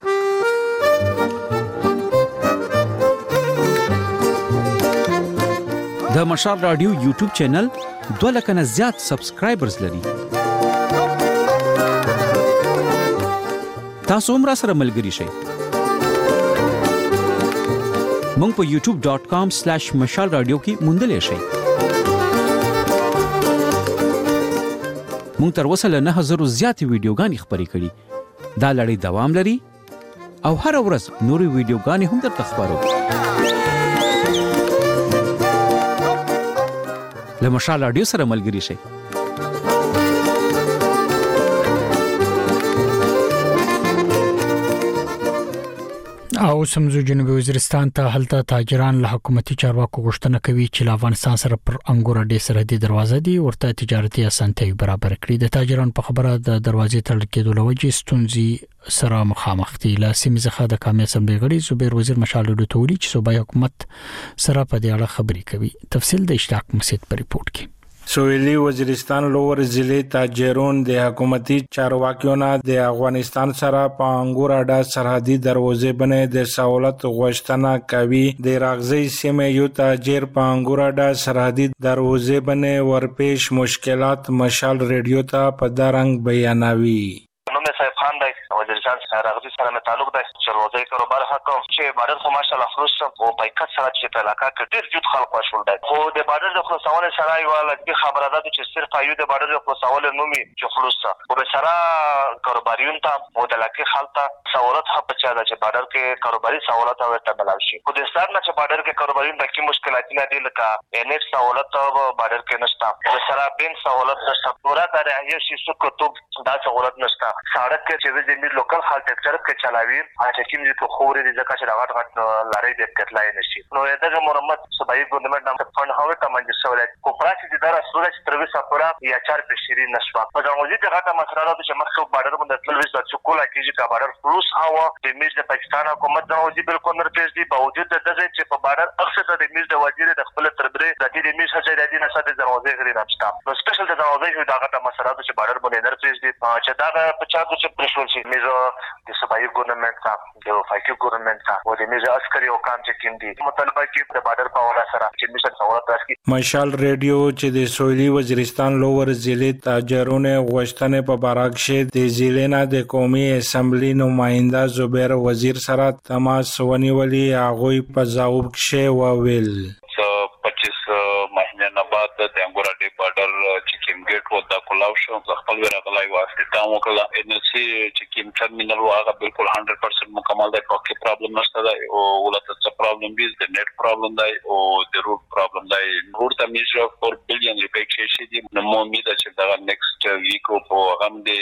Speaker 3: د مشال رادیو یوټیوب چینل دوه لکه نه زیات سبسکرایبرز لري. تاسو هم را سره ملګري شئ. مونږ په یوټیوب ډاٹ کام سلیش مشال رادیو کې موندلی شئ. مونږ تر اوسه له نه هزارو زیاتې ویډیوګانې خپرې کړي. دا لړۍ دوام لري او هر ورځ نورې ویډیوګانې هم درته خپرو. له مشال رادیو سره ملګري شئ.
Speaker 1: او سمزو جنوبي وزیرستان ته هلته تاجران له حکومتي چارواکو غوښتنه کوي چې له افغانستان سره پر انګور اډې سرحدي دروازه دی ورته تجارتي اسانتیاوي برابر کړي. د تاجرانو په خبره د دروازې تړل کېدو لوجې ستونزې سره مخامخ دي. له سیمې څخه د قومي اسمبلی غړي زبیر وزیر مشال رادیو ته ویلي چې صوبایي حکومت سره په دې اړه خبرې کوي. تفصیل د اشتاق مسید په ریپورت کې.
Speaker 8: سویلی وزیرستان لوور ضلع تاجرون د حکومتي چارواکیو نه د افغانستان سره په انګور اډه سرحدي دروازې باندې د سہولت غوښتنه کوي. د راغزي سیمه یو تاجر په انګور اډه سرحدي دروازې باندې ورپېښ مشکلات مشال رادیو ته په دارنګ بیانوي.
Speaker 9: نوم صاحب خان دی وزیرستان سره راغزي سره مې تعلق دی چې روزي کاروبار حکم چې بارد خو ماشاءالله خلاص او پایکټ سره چې په علاقه کې ډیر جوړ خلک وشول دی. خو د بارد د خلاصول سره یو لږه خبره ده چې صرف ایو د بارد د خلاصول نومي چې خلاص او به سره کاروباریون ته او د علاقې خلک سہولت هم پچا ده چې بارد کې کاروباري سہولت ورته بلل شي. خو د ستار نه چې بارد کې کاروباریون د کوم مشکلات نه دي لکه انټ سہولت او بارد کې نشته او سره بین سہولت نشته. پورا د رهایي شي سو کتب دا سہولت نشته. سړک کې چې د لوکل خلک ټرک کې چلاوي چې کوم چې خوري د ځکه چې راغټ غټ لارې د کتلای نشي. نو دغه مرمت صوبایي ګورنمنت نام فند هاوه ته منځ سوالات کو پراسی د دار سوره چې تر وسه پورا یا چار په شری نشوا په دغه دې غټه مسله ده چې مخکې بارډر باندې تل وسه چې کولا کېږي کا بارډر فلوس هوا د میز د پاکستان حکومت د وزیر بالکل نرپېز دی باوجود د دغه چې په بارډر اکثر د میز د وزیر د خپل تربره د دې میز هڅه د دې نسبت د دروازې غری نشته. نو سپیشل د دروازې دا غټه مسله ده چې بارډر باندې نرپېز دی چې دا په چا د پرشول شي میز د صوبایي ګورنمنت ته د وفاقي ګورنمنت ته او د میز عسکري او کام چې کوم دي مطالبه کې د بارډر په وړاندې سره چې میز سہولت راشي.
Speaker 8: مشال رادیو چې د سویلی وزیرستان لوور ضلع تاجرون غوښتنې په بارکشه د ضلع نه د قومي اسمبلی نماینده زبیر وزیر سره تماس ونیولي. هغه په ځواب کې وویل
Speaker 10: پچیس مهینه نه بعد د انګور اډې بارډر چې کوم ګیټ و دا کولاو شو خپل ورغلای واسطه تا وکړه ان سي چې کوم ټرمینل واغه بالکل صد درصد مکمل دی. پکې پرابلم نشته دی او ولته څه پرابلم دی د نت پرابلم دی او د روټ پرابلم دی. روټ ته میجر فور بلین ریپیکشن شي دی. نو مو امید چې دا نیکسټ ویک او غم دی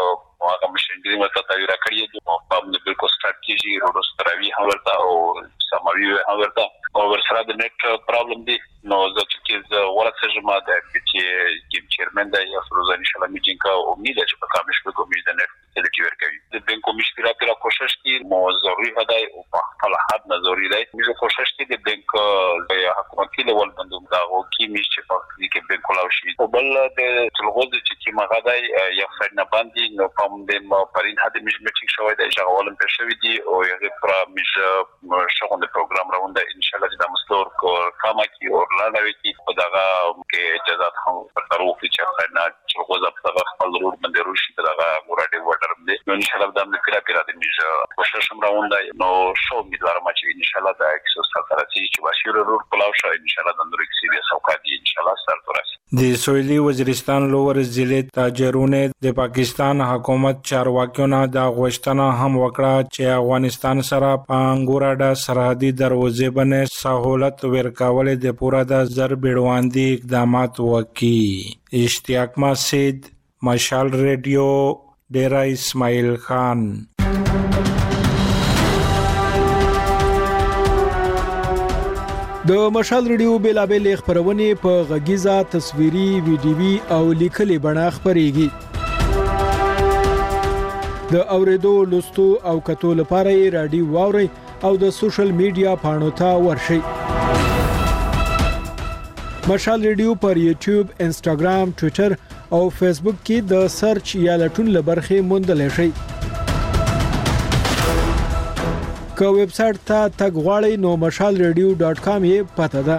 Speaker 10: هغه مشندري مته تغیر کړی دی او په بالکل سٹارټ کیږي روډ ستراوی هم ورته او سماوی هم ورته او ورسره د نت پرابلم دی. نو ځکه چې ورته جمع ده چې کوم چیرمن دی افروزان ان شاء الله میټینګ کا امید چې په کامیش په کومې د نت فیسیلیټي ورکوي. د بانکو مشکل پر کوشش کی مو ضروري هداي او په خپل حد نظری دی. موږ کوشش کی د بانک د حکومتي لیول باندې دا او کی میشي په دې کې بانکو لاوشي او بل د تلغوز چې کی مغادای یا فرنا باندې نو کوم د پرین هدا میش میټینګ شوی دی چې اولم په شوی دی او یې پر میش شغل د پروګرام راونده ان شاء الله د مستور کو کاما کی او لاندوي کی په دغه کې اجازه هم پرترو چې فرنا تلغوز په خپل روډ باندې روشي دغه ګورډي وټر دی. نو ان شاء الله د امریکا پیرا د میش کوشش هم راونده نو شو امیدوارم چې ان شاء الله د اکسس سره چې بشیر روډ کلاو شو ان شاء الله د نور اکسیریه سوکادي ان شاء الله سره ترسي.
Speaker 8: د سویلی وزیرستان لوور ضلع تاجرون د پاکستان حکومت چارواکیو نه د غوښتنه هم وکړه چې افغانستان سره په انګور اډه سرحدي دروازې باندې سہولت ورکول د پورا د زر بیړواندي اقدامات وکړي. اشتیاق مسید مشال رادیو ډیرا اسماعیل خان.
Speaker 25: د مشال رادیو بیلابل خبرونه په غږیزه تصویري ویډیوي او لیکلي بڼه خبريږي. د اوریدو لوستو او کتو لپاره یې رادیو واوري او د سوشل میډیا پاڼو ته ورشئ. مشال ریډیو پر یوټیوب، انسټاګرام، ټوئیټر او فیسبوک کې د سرچ یا لټون لبرخې موندلی شئ. که ویب سټ ته تګ غواړئ نو مشال ریډیو ډاټ کام یې پته ده.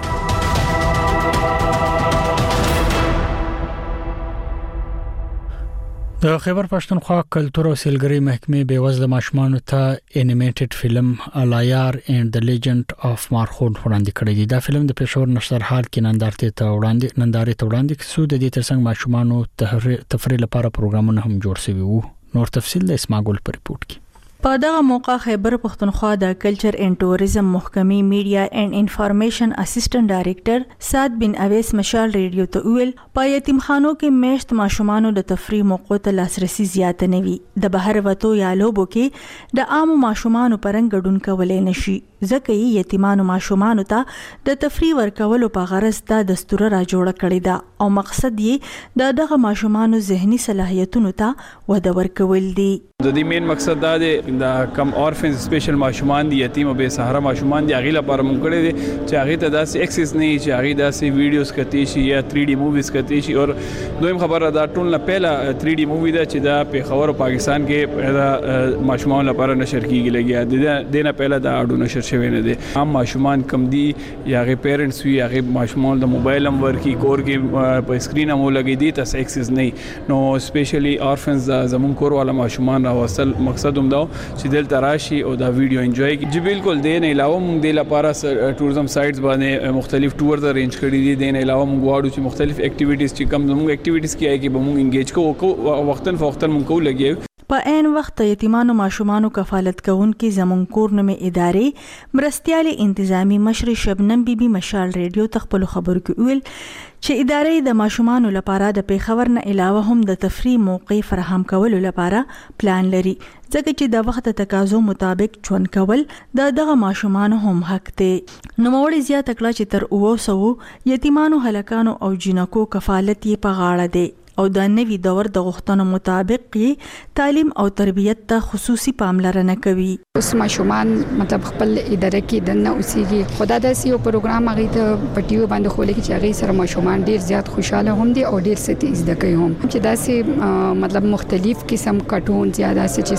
Speaker 1: د خیبر پښتونخوا کلتور او سیلګرۍ محکمې بېوزله ماشومانو ته انیمیټډ فلم الایار اینڈ د لیجند اف مارخون وړاندې کړی دی. دا فلم د پېښور نشر حال کې نندارې ته وړاندې نندارې ته وړاندې کړو. د دې ترڅنګ ماشومانو تفریح لپاره پروګرامونه هم جوړ شوي وو. نور تفصیل د اسماعیل پر ریپورت کې.
Speaker 11: په دغه موقع خیبر پښتونخوا د کلچر اینڈ ټوریزم محکمې میډیا اینڈ انفارمیشن اسسټنټ ډایریکټر سعد بن اویس مشال ریډیو ته ویل په یتیمخانو کې میشت ماشومانو د تفریح موقعو ته لاسرسي زیات نه وي. د بهر وتو یا لوبو کې د عام ماشومانو پرنګ ګډون کولای نشي ځکه یې یتیمانو ماشومانو ته د تفریح ورکولو په غرض دا دستور را جوړ کړی دا او مقصد یې د دغه ماشومانو ذهني صلاحیتونو ته وده ورکول دي.
Speaker 12: د دې مین مقصد دا دی د کم اورفنز سپیشل ماشومان دي، یتیم او بے سهاره ماشومان دي، هغه لپاره مونږ کړی دي چې هغه ته داسې اکسس نه شي، هغه داسې ویډیوز کتی شي یا تھری ډي موویز کتی شي. او دویم خبره دا ټول نه پهلا تھری ډي مووی دا چې دا په خبر او پاکستان کې پیدا ماشومان لپاره نشر کیږي لګیا د نه پهلا دا اډو نشر شوی نه دي. عام ماشومان کم دي یا هغه پیرنټس وی هغه ماشومان د موبایل هم ورکی کور کې په سکرین هم لګی دي تاسو اکسس نه نو سپیشلی اورفنز زمون کور والا ماشومان راوصل مقصد هم دا چې دل تراشي او دا ویډیو انجوای کی. جی بالکل دین علاوه موږ د لپاره ټوریزم سایټس باندې مختلف ټورز ارینج کړی دي. دین علاوه موږ غواړو چې مختلف اکټیویټیز چې کوم موږ اکټیویټیز کیای کی به موږ انګیج کوو وختن فوختن موږ کو لګیو.
Speaker 11: په عین وخت یتیمانو ماشومانو کفالت کوونکې زمون کور نومې ادارې مرستيالي انتظامی مشر شبنم بیبي مشال ریډیو تخپل خبرو کې ویل چې ادارې د ماشومانو لپاره د پیښور نه علاوه هم د تفریح موقع فراهم کولو لپاره پلان لري ځکه چې د وخت تقاضو مطابق ژوند کول د دغه ماشومانو هم حق دی. نوموړي زیاته کړه چې تر اوه سوه یتیمانو هلکانو او جنکو کفالت یې په غاړه دی او د نوي دور د غوښتنو مطابق تعلیم او تربیت ته خصوصي پاملرنه کوي.
Speaker 13: اوس ماشومان مطلب خپل اداره کې دنه اوسېږي خدا داسې یو پروګرام هغه ته پټیو باندې خولې کې چې هغه سره ماشومان ډیر زیات خوشاله هم دي او ډیر ستې زده کوي هم چې داسې مطلب مختلف قسم کارټون زیاده سي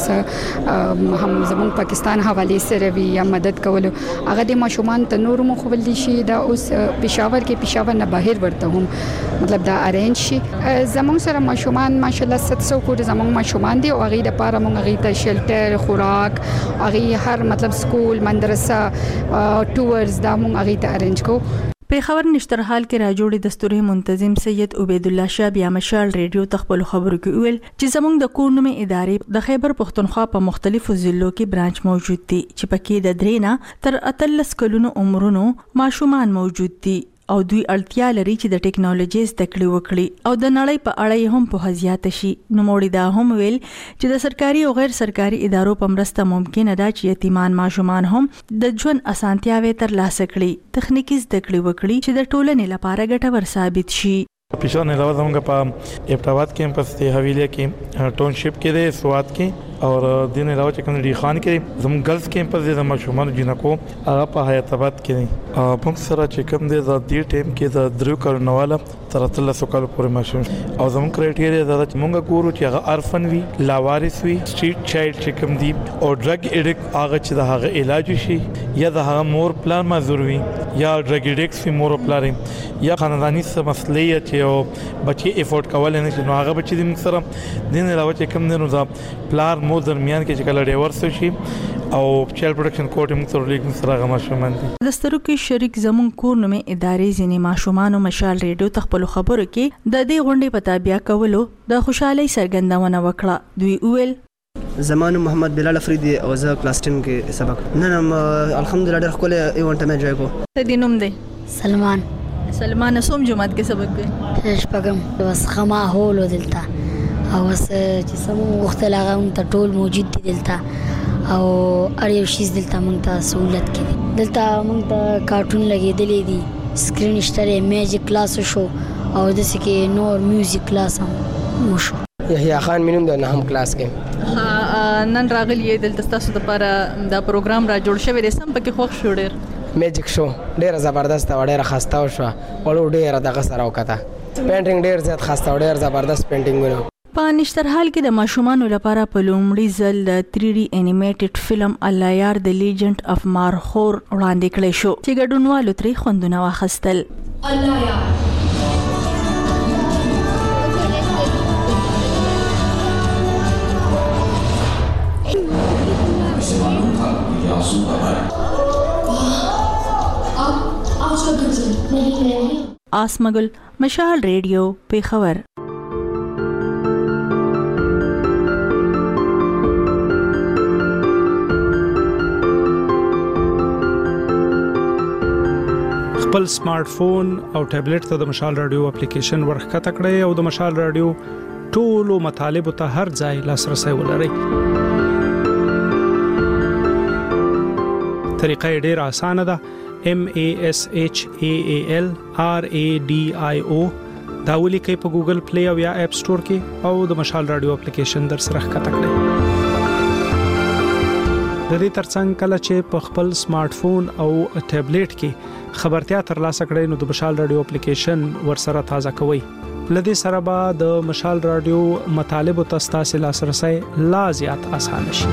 Speaker 13: چې هم زموږ پاکستان حواله سره وی یا مدد کول هغه د ماشومان ته نور مو خپل شي دا اوس پېښور کې پېښور نه بهر ورته هم مطلب دا ارینج شي. زموږ سره ماشومان ماشاءالله ست سو پورې زموږ ماشومان دي او هغه د پاره مونږ هغه ته شیلټر خوراک هغه هر مطلب سکول مدرسه ټورز دا مونږ هغه ته ارینج کو.
Speaker 11: پیښور نشتر حال کې راجوړې دستوري منتظم سید عبید الله شاه بیا مشال ریډیو تخپل خبرو کې ویل چې زموږ د کور نومې ادارې د خیبر پښتونخوا په مختلفو ضلعو کې برانچ موجود دي چې پکې د درېنا تر اتلس کلونو عمرونو ماشومان موجود دي او دوی اړتیا لري چې د ټیکنالوژي زده کړې وکړي او د نړۍ په اړه هم په زیات شي. نوموړي دا هم ویل چې د سرکاري او غیر سرکاري ادارو په مرسته ممکن ده چې یتیمان ماشومان هم د ژوند اسانتیاوي ترلاسه کړي، تخنیکی زده کړې وکړي چې د ټولنې لپاره ګټور ثابت شي.
Speaker 14: پیښور نه علاوه زموږ په ابټاوات کیمپس ته حویلیا کې ټاونشپ کې د سواد کې اور دین علاوه چې کوم ډی خان کې زموږ ګرلز کیمپس د ماشومان جنکو هغه په حیات آباد کې په سره چې کوم د دې ټیم کې د درو کارنواله تر تل سوکال پورې ماشوم او زموږ کرایټیریا دا چې موږ ګورو چې هغه ارفن وي، لاوارث وي، سټریټ چایلډ چې کوم دي او ډرګ اډیکټ هغه چې د هغه علاج شي یا د هغه مور پلان معذور وي یا ډرګ اډیکټ وي مور پلان یا خاندانی څه مسلې چې او بچي افورد کول نه شي نو هغه بچي د موږ سره دین علاوه چې کوم دی نو دا پلار مو درمیان کې چې کله ډیورس شي او چایلډ پروټیکشن کوټ موږ سره لیکن سره هغه ماشومان دي.
Speaker 11: د سترو کې شریک زمون کور نومې ادارې ځینې ماشومان او مشال ریډیو تخپل خبرو کې د دې غونډې په تابع کولو د خوشحالي سرګندونه وکړه. دوی ویل
Speaker 15: زمانو محمد بلال افریدی او زه کلاس ټین کې سبق نن الحمدلله ډېر خپل ایونت مې جوړ کو.
Speaker 11: ته دې نوم دی؟
Speaker 26: سلمان.
Speaker 11: سلمان سوم جماعت کې سبق کوي؟
Speaker 26: شپږم. بس خما هولو دلته او بس چې سمو وختل هغه ته ټول موجود دي دلته او اړ یو شی دلته مونږ ته سہولت کړي. دلته مونږ ته کارټون لګېدلې دي، سکرین شته، میوزیک کلاس شو او د سکه نور میوزیک کلاس هم شو.
Speaker 16: یحیی خان مینوم د نهم کلاس کې.
Speaker 11: نن راغلی دلته تاسو لپاره دا پروګرام را جوړ شوی دی، سم پکې خوښ شو ډېر.
Speaker 16: میجیک شو ډېره زبردست او ډېره خسته شوه، وړو ډېره دغه سره وکړه. پینټینګ ډېر زیات خسته او ډېر زبردست پینټینګونه.
Speaker 11: په نشترحال کې د ماشومانو لپاره په لومړي ځل د تھری ډي انیمیټډ فلم الله یار د لیجند اف مارخور وړاندې کړی شو چې ګډونوالو ترې خوندونه واخیستل. الله یار آسمګل مشال ریډیو پیښور.
Speaker 17: خپل سمارټ فون او ټابلیټ ته د مشال رادیو اپلیکیشن ورخکته کړئ او د مشال رادیو ټولو مطالبه ته هر ځای لاسرسي ولرئ. طریقه ډېره اسانه ده. M A S H A A L R A D I O دا ولیکئ په ګوګل پلی او یا اپ سٹور کې او د مشال رادیو اپلیکیشن در سره ښکته کړئ. د دې ترڅنګ کله چې په خپل سمارټ فون او ټابلیټ کې خبرتیا ترلاسه کړئ نو د مشال رادیو اپلیکیشن ورسره تازه کوئ. لدې سره به د مشال رادیو مطالب او تاسو لاسرسي لا زیات آسان شي.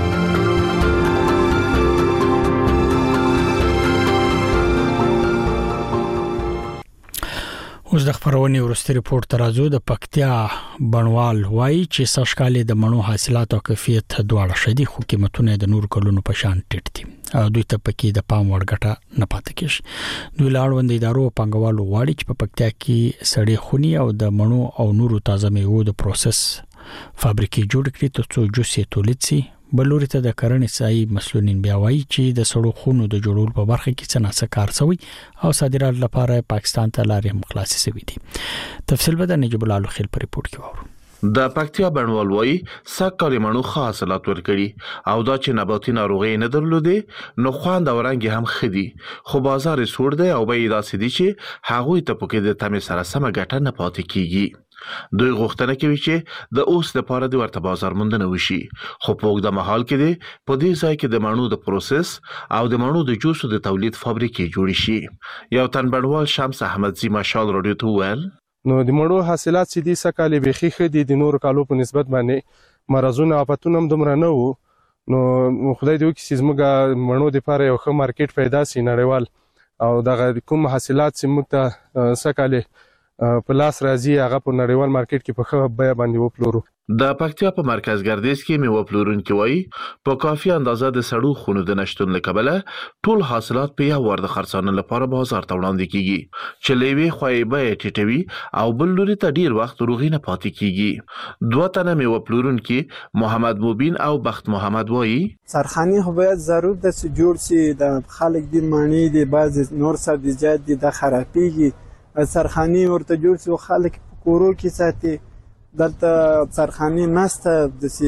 Speaker 17: اوس د خبرونې ورستي رپورت ترازو د پکتیا بڼوال وایي چې سږکال د مڼو حاصلات او کیفیت دواړه شدي، خو قیمتونه د نور کلونو په شان ټیټ دي او دوی ته پکې د پام وړ ګټه نه پاتې کیږي. دوی لاړوند ادارو پنګوالو غواړي چې په پکتیا کې سړې خوني او د مڼو او نورو تازه میوو د پروسس فابریکې جوړ کړي ترڅو جوس یې تولید شي. بلوري ته د کرنې سایي مسلونین بیا وایي چې د سړو خونو د جوړول په برخه کې څه ناسه کار شوی او صادرات لپاره پاکستان ته لارې مخلاصي شوی دي. تفصیل به د نجیب الله خیل په ریپورت کې وورو.
Speaker 18: د پکتیا بڼوال وایي سږکال مڼو ښه حاصلات ورکړي او دا چې نباتي ناروغي نه درلودې نو خوند او رنګ هم ښه دي، خو بازار یې سوړ دی او بیې داسې دي چې هغوی ته پکې د تمې سره سمه ګټه نه پاتې کیږي. دوی غوښتنه کوي چې د اوس لپاره د ورته بازار موندنه وشي، خو په اوږده مهال کې دی په دې ځای کې د مڼو د پروسس او د مڼو د جوسو د تولید فابریکې جوړې شي. یو تن بڼوال شمس احمدزي مشال رادیو ته وویل
Speaker 19: نو د مڼو حاصلات چې دي سږکال بیخي ښه دي، د نورو کالو په نسبت باندې مرزونه آفتونه هم دومره نه وو. نو خدای دې وکړي چې زموږ مڼو دپاره یو ښه مارکیټ پیدا سي نړیوال او دغه کوم حاصلات چې موږ ته سږکال په لاس راځي هغه په نړیوال مارکیټ کې په ښه بیه باندې وپلورو.
Speaker 18: د پکتیا په مرکز ګردیز کې میوه پلورونکي وایي په کافي اندازه د سړو خونو د نشتون له کبله ټول حاصلات په یو ور د خرڅانه لپاره بازار ته وړاندې کیږي چې لوي خوای به ټیټوي او بل لوري ته ډیر وخت روغینه پاتې کیږي. دوه تنه میوه پلورونکي محمد مبین او بخت محمد وایي
Speaker 20: سرخاني خو باید ضرور د جوړ شي، د خلک د مانی د بعض نور سبزیجات دي د خرابېږي، سرخاني ورته جوړ شي خلک کورو کې ساتي. دلته سرخاني نسته د سي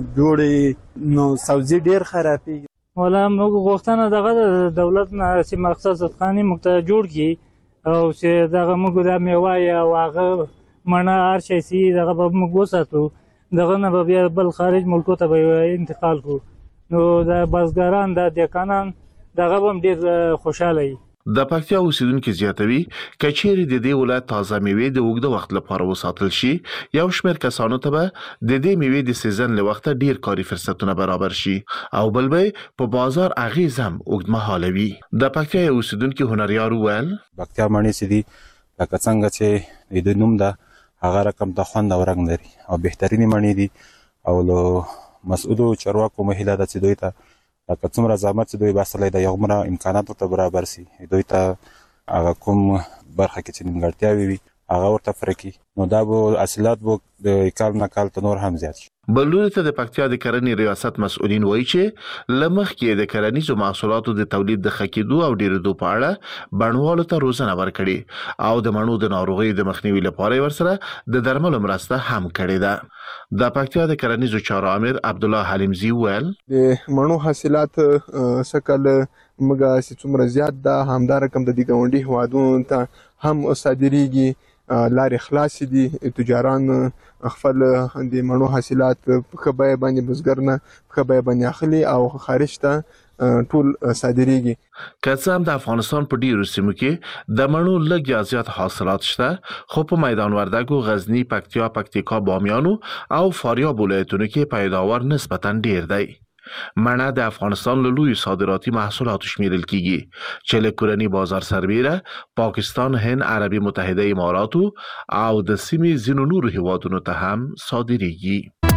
Speaker 20: جوړي نو سبزي ډیر خرابېږي.
Speaker 21: ولا موږ غوښتنه دغه د دولت نه چې مخصوص خاني موږ جوړ کی او چې دغه موږ د میوه یا واغه منه هر شي سي دغه موږ وساتو، دغه نه بیا بل خارج ملکو ته به انتقال کو نو د بازګران د دکانان دغه هم ډیر خوشاله وي.
Speaker 18: د پکتیا اوسیدونکو زیاتوي کچېری د دې ولایت تازه میوه د وګړو وخت لپاره وساتل شي، یو شمېر کسانو ته به د دې میوه د سیزن له وخت ډیر کاري فرصتونه برابر شي او بل به په بازار اغیز هم وګړو مهالوي. د پکتیا اوسیدونکو هنریار وویل
Speaker 27: پکتیا مڼې سي دي لکه څنګه چې د نوم د هغه رقم د خوند او رنگ لري او بهترینی مڼې دي او له مسؤلو چارواکو مهله د چې دوی ته لکه څومره زحمت چې دوی باسلی د یو مره امکانات ورته برابر سي، دوی ته هغه کوم برخه کې چې نیمګړتیاوې وي هغه ورته پوره کړي نو دا به حاصلات به د کال نه کال ته نور هم زیات شي.
Speaker 18: بلوري ته د پکتیا د کرنې ریاست مسؤلین وایي چې له مخکې د کرنیزو محصولاتو د تولید د ښه کېدو او ډېرېدو په اړه بڼوالو ته روزنه ورکړې او د مڼو د ناروغیو د مخنیوي لپاره یې ورسره د درملو مرسته هم کړې ده. د پکتیا د کرنیزو چارو امیر عبدالله حلیمزي وویل
Speaker 28: د مڼو حاصلات سږکال موږ چې څومره زیات ده همدا رقم د دې ګاونډي هېوادونو ته هم صادریږي لارې خلاص دي، تجاران خپل د مڼو حاصلات په ښه بیه باندې بزګر نه په ښه بیه باندې اخلي او خارج ته ټول صادریږي.
Speaker 18: که څه هم د افغانستان په ډیرو سیمو کې د مڼو لږ یا زیات حاصلات شته، خو په میدان وردګو، غزنی، پکتیا، پکتیکا، بامیانو او فاریاب ولایتونو کې پیداوار نسبتاً ډیر دی. مڼه د افغانستان له لویو صادراتي محصولاتو شمیرل کیږي چې له کورني بازار سربیره پاکستان، هند، عربي متحده اماراتو او د سیمې ځینو نورو هیوادونو ته هم صادریږي.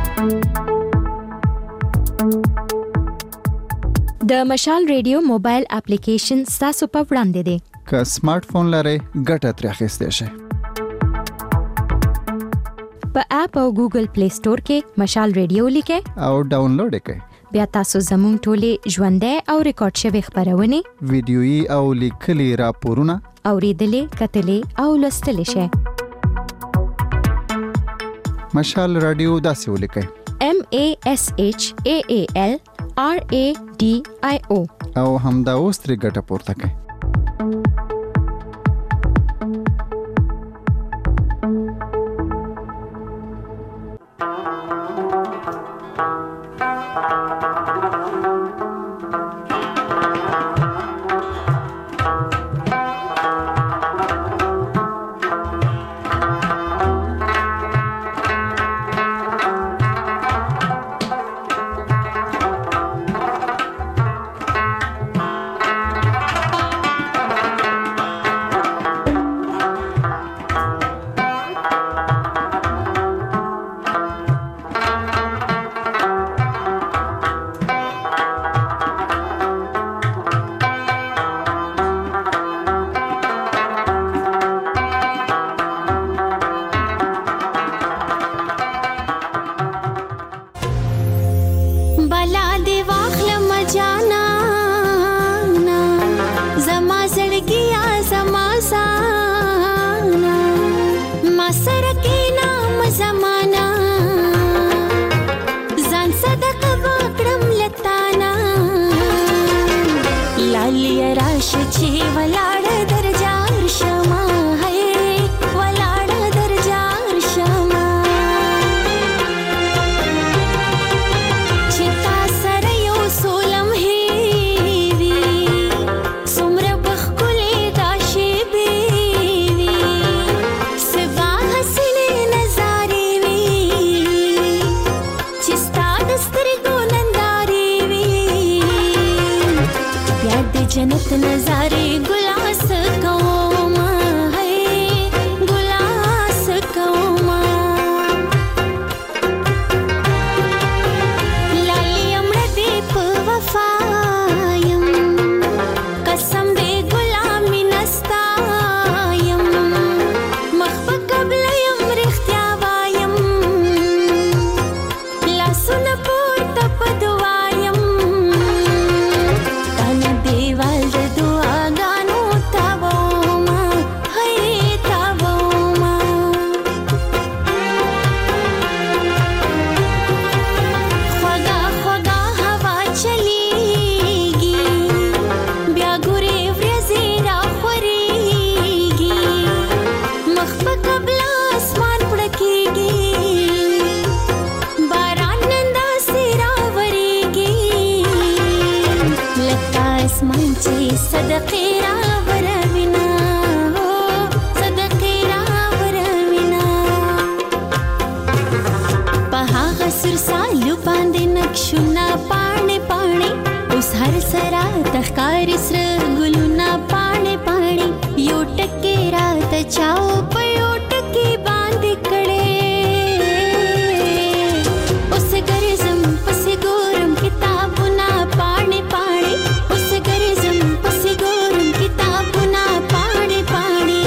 Speaker 2: د مشال ریډیو موبایل اپلیکیشن ستاسو په وړاندې دی.
Speaker 4: که سمارټ فون لرئ ګټه ترې اخیستی شئ.
Speaker 2: په اپ او ګوګل پلی سٹور کې مشال ریډیو لیکئ
Speaker 4: او ډاونلوډ یې کړئ.
Speaker 2: بیا تاسو زموږ ټولې ژوندۍ او ریکارډ شوي خپرونې،
Speaker 4: ویډیويي او لیکلي راپورونه
Speaker 2: اوریدلې، کتلې او لوستلې شئ.
Speaker 4: مشال رادیو داسې ولیکئ:
Speaker 2: M A S H A A L R A D I O
Speaker 4: او همدا اوس ترې ګټه پورته کړئ.
Speaker 5: जन्नत नजारे गुलास कौमा है गुलास कौमा लाली अमर दीप वफायम कसम दे गुलामी नस्तायम मखब कबल यम रिख्तियावायम ला सुन पोर तप दुआयम ताना देवाल दे दुआ गानो तावोमा है तावोमा ख्वागा ख्वागा हवा चलेगी ब्या गुरे व्रज़ीरा ख्वरेगी मखब कबल आसमान पड़केगी बारान नंदा सिरा वरेगी लगता आसमान चे सदक़े रावर विना हो सदक़े रावर विना पहा गसर सालू बांधे नक्शुना पाने पाने उस हर सरा तखकार इसर गुलुना पाने पाने यो टके रात चाओ पयो टके बांध कड़े उस गरजम पस गोरम किताबुना पाने पाने उस गरजम पस गोरम किताबुना पाने पाने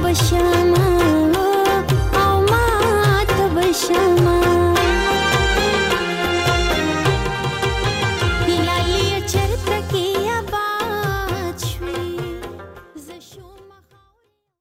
Speaker 5: بشما